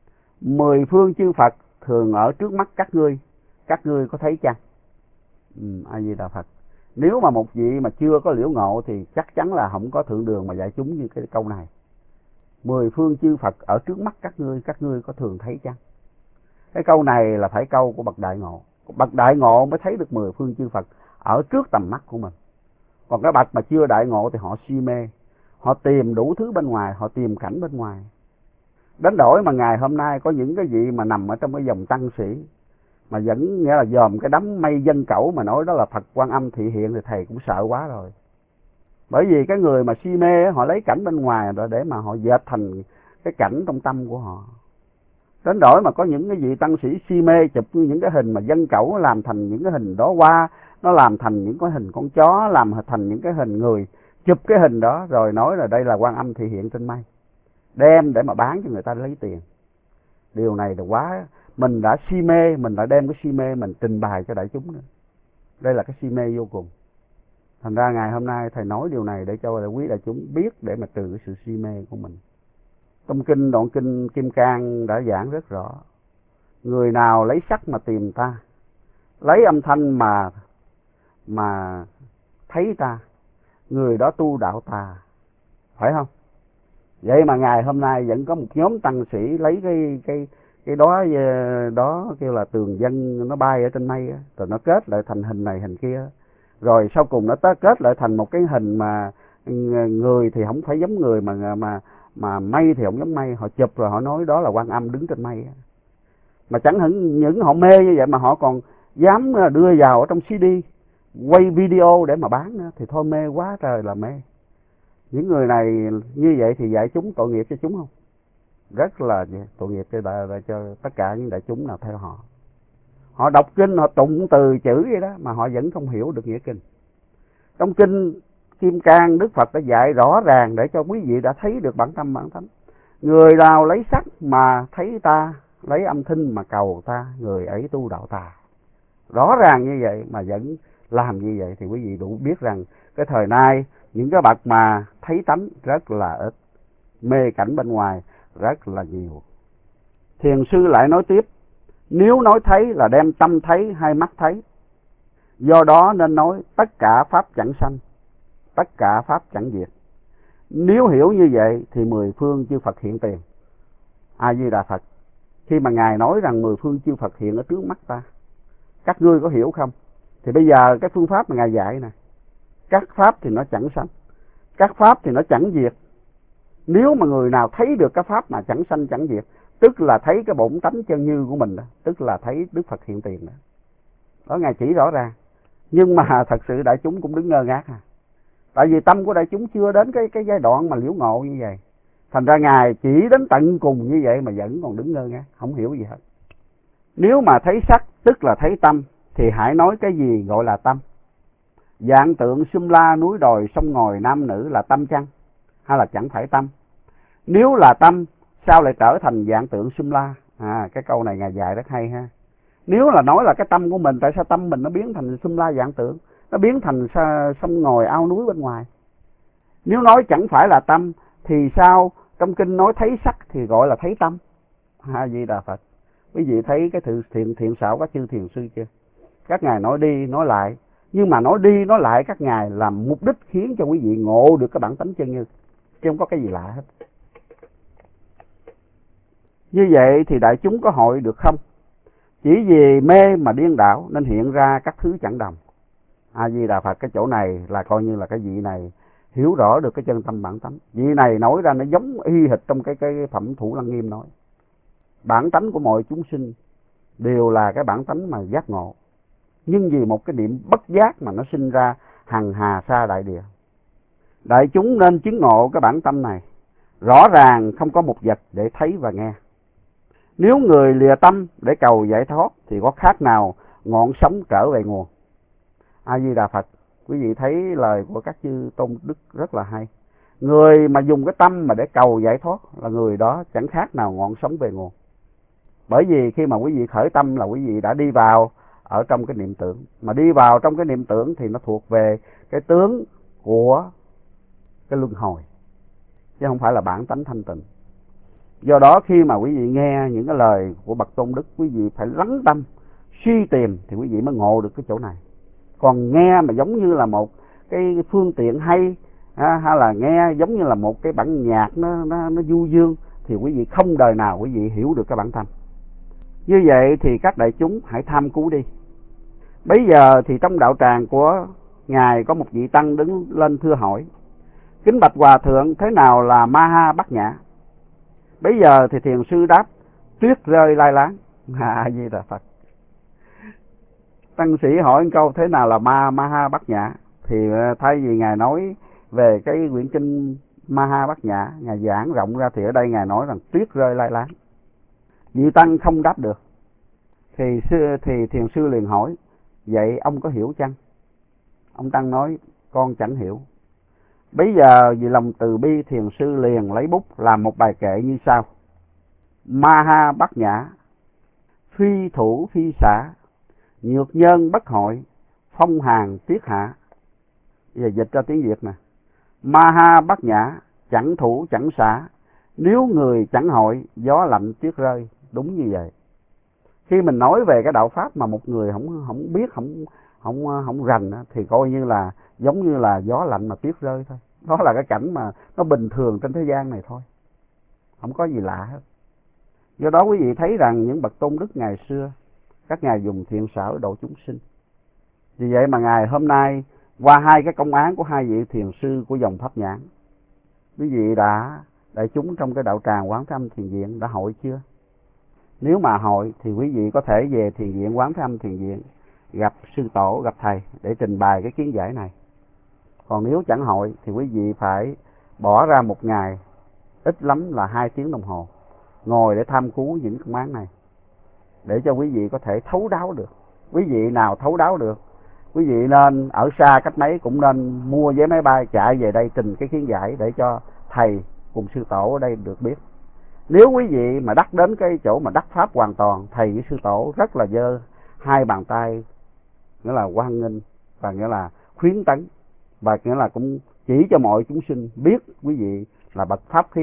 10 phương chư Phật thường ở trước mắt các ngươi có thấy chăng? A Di Đà Phật. Nếu mà một vị mà chưa có liễu ngộ thì chắc chắn là không có Thượng Đường mà dạy chúng như cái câu này. 10 phương chư Phật ở trước mắt các ngươi có thường thấy chăng? Cái câu này là phải câu của bậc đại ngộ. Bậc đại ngộ mới thấy được 10 phương chư Phật ở trước tầm mắt của mình. Còn cái bậc mà chưa đại ngộ thì họ si mê, họ tìm đủ thứ bên ngoài, họ tìm cảnh bên ngoài. Đến đổi mà ngày hôm nay có những cái vị mà nằm ở trong cái dòng tăng sĩ mà vẫn nghĩa là dòm cái đám mây dân cẩu mà nói đó là Phật Quan Âm thị hiện thì thầy cũng sợ quá rồi. Bởi vì cái người mà si mê họ lấy cảnh bên ngoài rồi để mà họ dệt thành cái cảnh trong tâm của họ. Đến đổi mà có những cái vị tăng sĩ si mê chụp những cái hình mà dân cẩu, làm thành những cái hình đó hoa, nó làm thành những cái hình con chó, làm thành những cái hình người, chụp cái hình đó rồi nói là đây là Quan Âm thị hiện trên mây, đem để mà bán cho người ta lấy tiền. Điều này là quá, mình đã si mê, mình đã đem cái si mê mình trình bày cho đại chúng nữa. Đây là cái si mê vô cùng. Thành ra ngày hôm nay thầy nói điều này để cho quý đại chúng biết để mà trừ cái sự si mê của mình. Trong kinh đoạn kinh Kim Cang đã giảng rất rõ: người nào lấy sắc mà tìm ta, lấy âm thanh mà thấy ta, người đó tu đạo tà, phải không? Vậy mà ngày hôm nay vẫn có một nhóm tăng sĩ lấy cái đó kêu là tường vân nó bay ở trên mây á, rồi nó kết lại thành hình này hình kia, rồi sau cùng nó kết lại thành một cái hình mà người thì không phải giống người mà mây thì không giống mây. Họ chụp rồi họ nói đó là Quan Âm đứng trên mây á. Mà chẳng những họ mê như vậy mà họ còn dám đưa vào ở trong CD, quay video để mà bán nữa, thì thôi mê quá trời là mê. Những người này như vậy thì dạy chúng tội nghiệp cho chúng không? Rất là tội nghiệp cho tất cả những đại chúng nào theo họ. Họ đọc kinh, họ tụng từ chữ vậy đó mà họ vẫn không hiểu được nghĩa kinh. Trong kinh Kim Cang, Đức Phật đã dạy rõ ràng để cho quý vị đã thấy được bản tâm bản tánh. Người nào lấy sắc mà thấy ta, lấy âm thanh mà cầu ta, người ấy tu đạo tà. Rõ ràng như vậy mà vẫn làm như vậy thì quý vị đủ biết rằng cái thời nay những cái bậc mà thấy tánh rất là ít. mê cảnh bên ngoài rất là nhiều. Thiền sư lại nói tiếp, nếu nói thấy là đem tâm thấy hay mắt thấy, do đó nên nói tất cả pháp chẳng sanh, tất cả pháp chẳng diệt. Nếu hiểu như vậy thì mười phương chư Phật hiện tiền. A Di Đà Phật. Khi mà Ngài nói rằng mười phương chư Phật hiện ở trước mắt ta, các ngươi có hiểu không? Thì bây giờ cái phương pháp mà Ngài dạy nè, các pháp thì nó chẳng sanh, các pháp thì nó chẳng diệt. Nếu mà người nào thấy được cái pháp mà chẳng sanh chẳng diệt, tức là thấy cái bổn tánh chân như của mình đó, tức là thấy Đức Phật hiện tiền đó. Đó Ngài chỉ rõ ràng. Nhưng mà thật sự đại chúng cũng đứng ngơ ngác à. Tại vì tâm của đại chúng chưa đến cái giai đoạn mà liễu ngộ như vậy. Thành ra Ngài chỉ đến tận cùng như vậy mà vẫn còn đứng ngơ ngác, không hiểu gì hết. Nếu mà thấy sắc tức là thấy tâm, thì hãy nói cái gì gọi là tâm? Dạng tượng sum la núi đồi sông ngòi nam nữ là tâm chăng? Hay là chẳng phải tâm? Nếu là tâm, sao lại trở thành dạng tượng sum la? Cái câu này Ngài dạy rất hay ha. Nếu là nói là cái tâm của mình, tại sao tâm mình nó biến thành sum la dạng tượng? Nó biến thành sông ngòi ao núi bên ngoài. Nếu nói chẳng phải là tâm, thì sao trong kinh nói thấy sắc thì gọi là thấy tâm? A Di Đà Phật. Quý vị thấy cái thiện xảo các chư thiền sư chưa? Các ngài nói đi nói lại, nhưng mà nói đi nói lại các ngài làm mục đích khiến cho quý vị ngộ được cái bản tánh chân như, chứ không có cái gì lạ hết. Như vậy thì đại chúng có hội được không? Chỉ vì mê mà điên đảo nên hiện ra các thứ chẳng đồng. A Di Đà Phật. Cái chỗ này là coi như là cái vị này hiểu rõ được cái chân tâm bản tánh. Vị này nói ra nó giống y hệt trong cái phẩm Thủ Lăng Nghiêm nói. Bản tánh của mọi chúng sinh đều là cái bản tánh mà giác ngộ, nhưng vì một cái niệm bất giác mà nó sinh ra hằng hà sa đại địa. Đại chúng nên chứng ngộ cái bản tâm này, rõ ràng không có một vật để thấy và nghe. Nếu người lìa tâm để cầu giải thoát thì có khác nào ngọn sóng trở về nguồn. A Di Đà Phật. Quý vị thấy lời của các chư tôn đức rất là hay. Người mà dùng cái tâm mà để cầu giải thoát là người đó chẳng khác nào ngọn sóng về nguồn. Bởi vì khi mà quý vị khởi tâm là quý vị đã đi vào ở trong cái niệm tưởng. Mà đi vào trong cái niệm tưởng thì nó thuộc về cái tướng của cái luân hồi, chứ không phải là bản tánh thanh tịnh. Do đó khi mà quý vị nghe những cái lời của bậc tôn đức, quý vị phải lắng tâm, suy tìm thì quý vị mới ngộ được cái chỗ này. Còn nghe mà giống như là một cái phương tiện hay, hay là nghe giống như là một cái bản nhạc nó du dương, thì quý vị không đời nào quý vị hiểu được cái bản thân. Như vậy thì các đại chúng hãy tham cứu đi. Bây giờ thì trong đạo tràng của Ngài có một vị tăng đứng lên thưa hỏi: kính bạch Hòa Thượng, thế nào là Ma Ha Bát Nhã? Bây giờ thì thiền sư đáp: tuyết rơi lai láng. A Di Đà Phật. Tăng sĩ hỏi câu thế nào là Ma Ha Bát Nhã, thì thay vì Ngài nói về cái quyển kinh Ma Ha Bát Nhã, Ngài giảng rộng ra, thì ở đây Ngài nói rằng tuyết rơi lai láng. Vị tăng không đáp được, thì thiền sư liền hỏi: vậy ông có hiểu chăng? Ông tăng nói: con chẳng hiểu. Bây giờ vì lòng từ bi, thiền sư liền lấy bút làm một bài kệ như sau: Ma Ha Bát Nhã, phi thủ phi xả, nhược nhân bất hội, phong hàn tuyết hạ. Giờ dịch ra tiếng Việt nè: Ma Ha Bát Nhã, chẳng thủ chẳng xả, nếu người chẳng hội, gió lạnh tuyết rơi. Đúng như vậy. Khi mình nói về cái đạo pháp mà một người không biết, không rành, thì coi như là giống như là gió lạnh mà tuyết rơi thôi. Đó là cái cảnh mà nó bình thường trên thế gian này thôi, không có gì lạ hết. Do đó quý vị thấy rằng những bậc tôn đức ngày xưa, các ngài dùng thiện xảo độ chúng sinh. Vì vậy mà ngày hôm nay, qua hai cái công án của hai vị thiền sư của dòng Pháp Nhãn, quý vị đại chúng trong cái đạo tràng Quán Thế Âm Thiền Viện đã hội chưa? Nếu mà hội thì quý vị có thể về Thiền Viện Quán Thế Âm Thiền Viện, gặp sư tổ, gặp thầy để trình bày cái kiến giải này. Còn nếu chẳng hội thì quý vị phải bỏ ra một ngày, ít lắm là 2 tiếng đồng hồ, ngồi để tham cứu những công án này, để cho quý vị có thể thấu đáo được. Quý vị nào thấu đáo được, quý vị nên ở xa cách mấy cũng nên mua vé máy bay chạy về đây trình cái kiến giải để cho thầy cùng sư tổ ở đây được biết. Nếu quý vị mà đắc đến cái chỗ mà đắc pháp hoàn toàn, thầy với sư tổ rất là giơ 2 bàn tay, nghĩa là hoan nghênh và nghĩa là khuyến tấn, và nghĩa là cũng chỉ cho mọi chúng sinh biết quý vị là bậc pháp khí,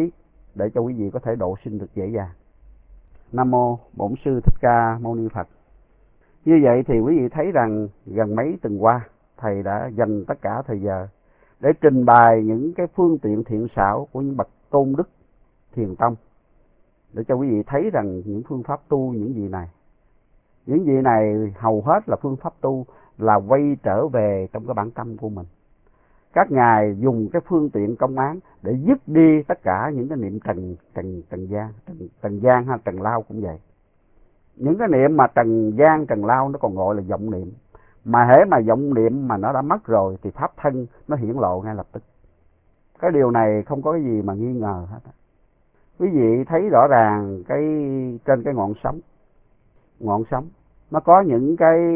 để cho quý vị có thể độ sinh được dễ dàng. Nam mô Bổn Sư Thích Ca Mâu Ni Phật. Như vậy thì quý vị thấy rằng gần mấy tuần qua thầy đã dành tất cả thời giờ để trình bày những cái phương tiện thiện xảo của những bậc tôn đức thiền tông, để cho quý vị thấy rằng những phương pháp tu những gì này. Những gì này hầu hết là phương pháp tu là quay trở về trong cái bản tâm của mình. Các ngài dùng cái phương tiện công án để dứt đi tất cả những cái niệm trần gian hay trần lao cũng vậy. Những cái niệm mà trần gian trần lao nó còn gọi là vọng niệm, mà hễ mà vọng niệm mà nó đã mất rồi thì pháp thân nó hiển lộ ngay lập tức. Cái điều này không có cái gì mà nghi ngờ hết. Quý vị thấy rõ ràng trên cái ngọn sóng nó có những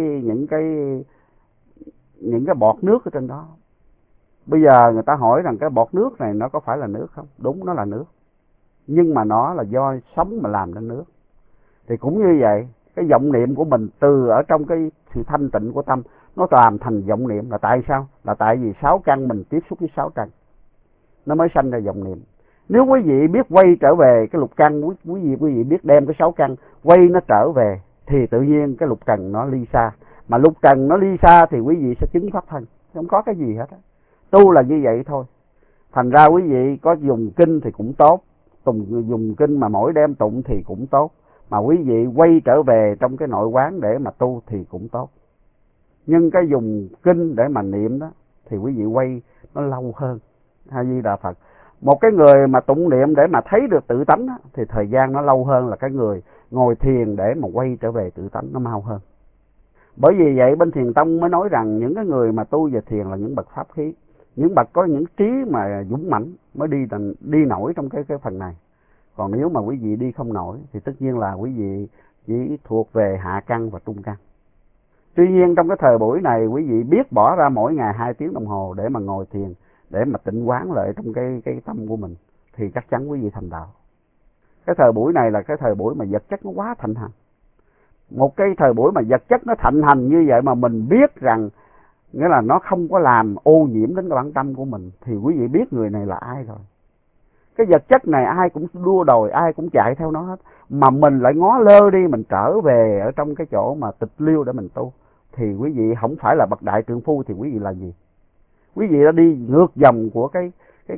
cái bọt nước ở trên đó. Bây giờ người ta hỏi rằng cái bọt nước này nó có phải là nước không? Đúng, nó là nước, nhưng mà nó là do sóng mà làm nên nước. Thì cũng như vậy, cái vọng niệm của mình từ ở trong cái sự thanh tịnh của tâm nó làm thành vọng niệm là tại sao? Là tại vì 6 căn mình tiếp xúc với 6 căn nó mới sanh ra vọng niệm. Nếu quý vị biết quay trở về cái lục căn, quý vị biết đem cái 6 căn quay nó trở về, thì tự nhiên cái lục trần nó ly xa. Mà lục trần nó ly xa thì quý vị sẽ chứng pháp thân, không có cái gì hết á. Tu là như vậy thôi. Thành ra quý vị có dùng kinh thì cũng tốt, dùng kinh mà mỗi đêm tụng thì cũng tốt, mà quý vị quay trở về trong cái nội quán để mà tu thì cũng tốt. Nhưng cái dùng kinh để mà niệm đó thì quý vị quay nó lâu hơn. A Di Đà Phật. Một cái người mà tụng niệm để mà thấy được tự tánh đó, thì thời gian nó lâu hơn là cái người ngồi thiền để mà quay trở về tự tánh nó mau hơn. Bởi vì vậy bên Thiền Tông mới nói rằng những cái người mà tu về thiền là những bậc pháp khí, những bậc có những trí mà dũng mãnh mới đi nổi trong cái phần này. Còn nếu mà quý vị đi không nổi thì tất nhiên là quý vị chỉ thuộc về hạ căn và trung căn. Tuy nhiên trong cái thời buổi này quý vị biết bỏ ra mỗi ngày 2 tiếng đồng hồ để mà ngồi thiền, để mà tịnh quán lại trong cái tâm của mình, thì chắc chắn quý vị thành đạo. Cái thời buổi này là cái thời buổi mà vật chất nó quá thịnh hành. Một cái thời buổi mà vật chất nó thịnh hành như vậy mà mình biết rằng nghĩa là nó không có làm ô nhiễm đến cái bản tâm của mình, thì quý vị biết người này là ai rồi. Cái vật chất này ai cũng đua đòi, ai cũng chạy theo nó hết, mà mình lại ngó lơ đi, mình trở về ở trong cái chỗ mà tịch liêu để mình tu, thì quý vị không phải là bậc đại trượng phu thì quý vị là gì? Quý vị đã đi ngược dòng của cái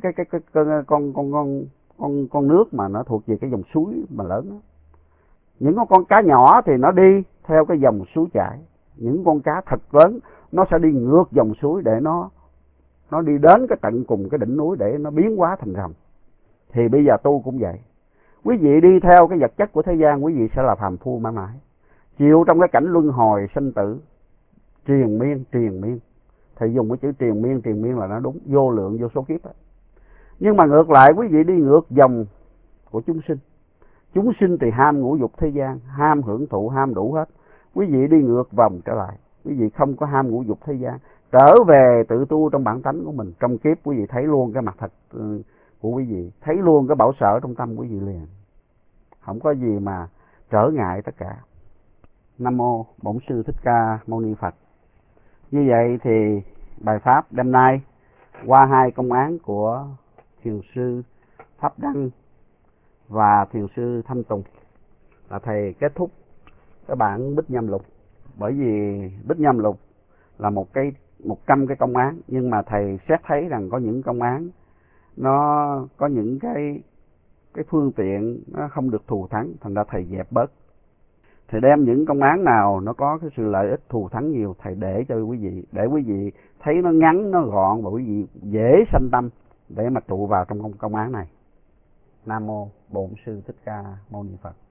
con nước mà nó thuộc về cái dòng suối mà lớn đó. Những con cá nhỏ thì nó đi theo cái dòng suối chảy, những con cá thật lớn nó sẽ đi ngược dòng suối để nó đi đến cái tận cùng cái đỉnh núi để nó biến hóa thành rồng. Thì bây giờ tu cũng vậy. Quý vị đi theo cái vật chất của thế gian, quý vị sẽ là phàm phu mãi mãi, chịu trong cái cảnh luân hồi sinh tử triền miên. Thầy dùng cái chữ triền miên là nó đúng, vô lượng vô số kiếp đó. Nhưng mà ngược lại quý vị đi ngược dòng của chúng sinh. Chúng sinh thì ham ngũ dục thế gian, ham hưởng thụ, ham đủ hết. Quý vị đi ngược vòng trở lại, quý vị không có ham ngũ dục thế gian, trở về tự tu trong bản tánh của mình. Trong kiếp quý vị thấy luôn cái mặt thật của quý vị, thấy luôn cái bảo sở trong tâm quý vị liền, không có gì mà trở ngại tất cả. Nam mô Bổn Sư Thích Ca Mâu Ni Phật. Như vậy thì bài pháp đêm nay qua 2 công án của thiền sư Pháp Đăng và thiền sư Thanh Tùng là thầy kết thúc cái bản Bích Nhâm Lục. Bởi vì Bích Nhâm Lục là 100 cái công án, nhưng mà thầy xét thấy rằng có những công án nó có những cái phương tiện nó không được thù thắng, thành ra thầy dẹp bớt. Thầy đem những công án nào nó có cái sự lợi ích thù thắng nhiều, thầy để cho quý vị, để quý vị thấy nó ngắn, nó gọn và quý vị dễ sanh tâm để mà trụ vào trong công án này. Nam mô Bổn Sư Thích Ca Mâu Ni Phật.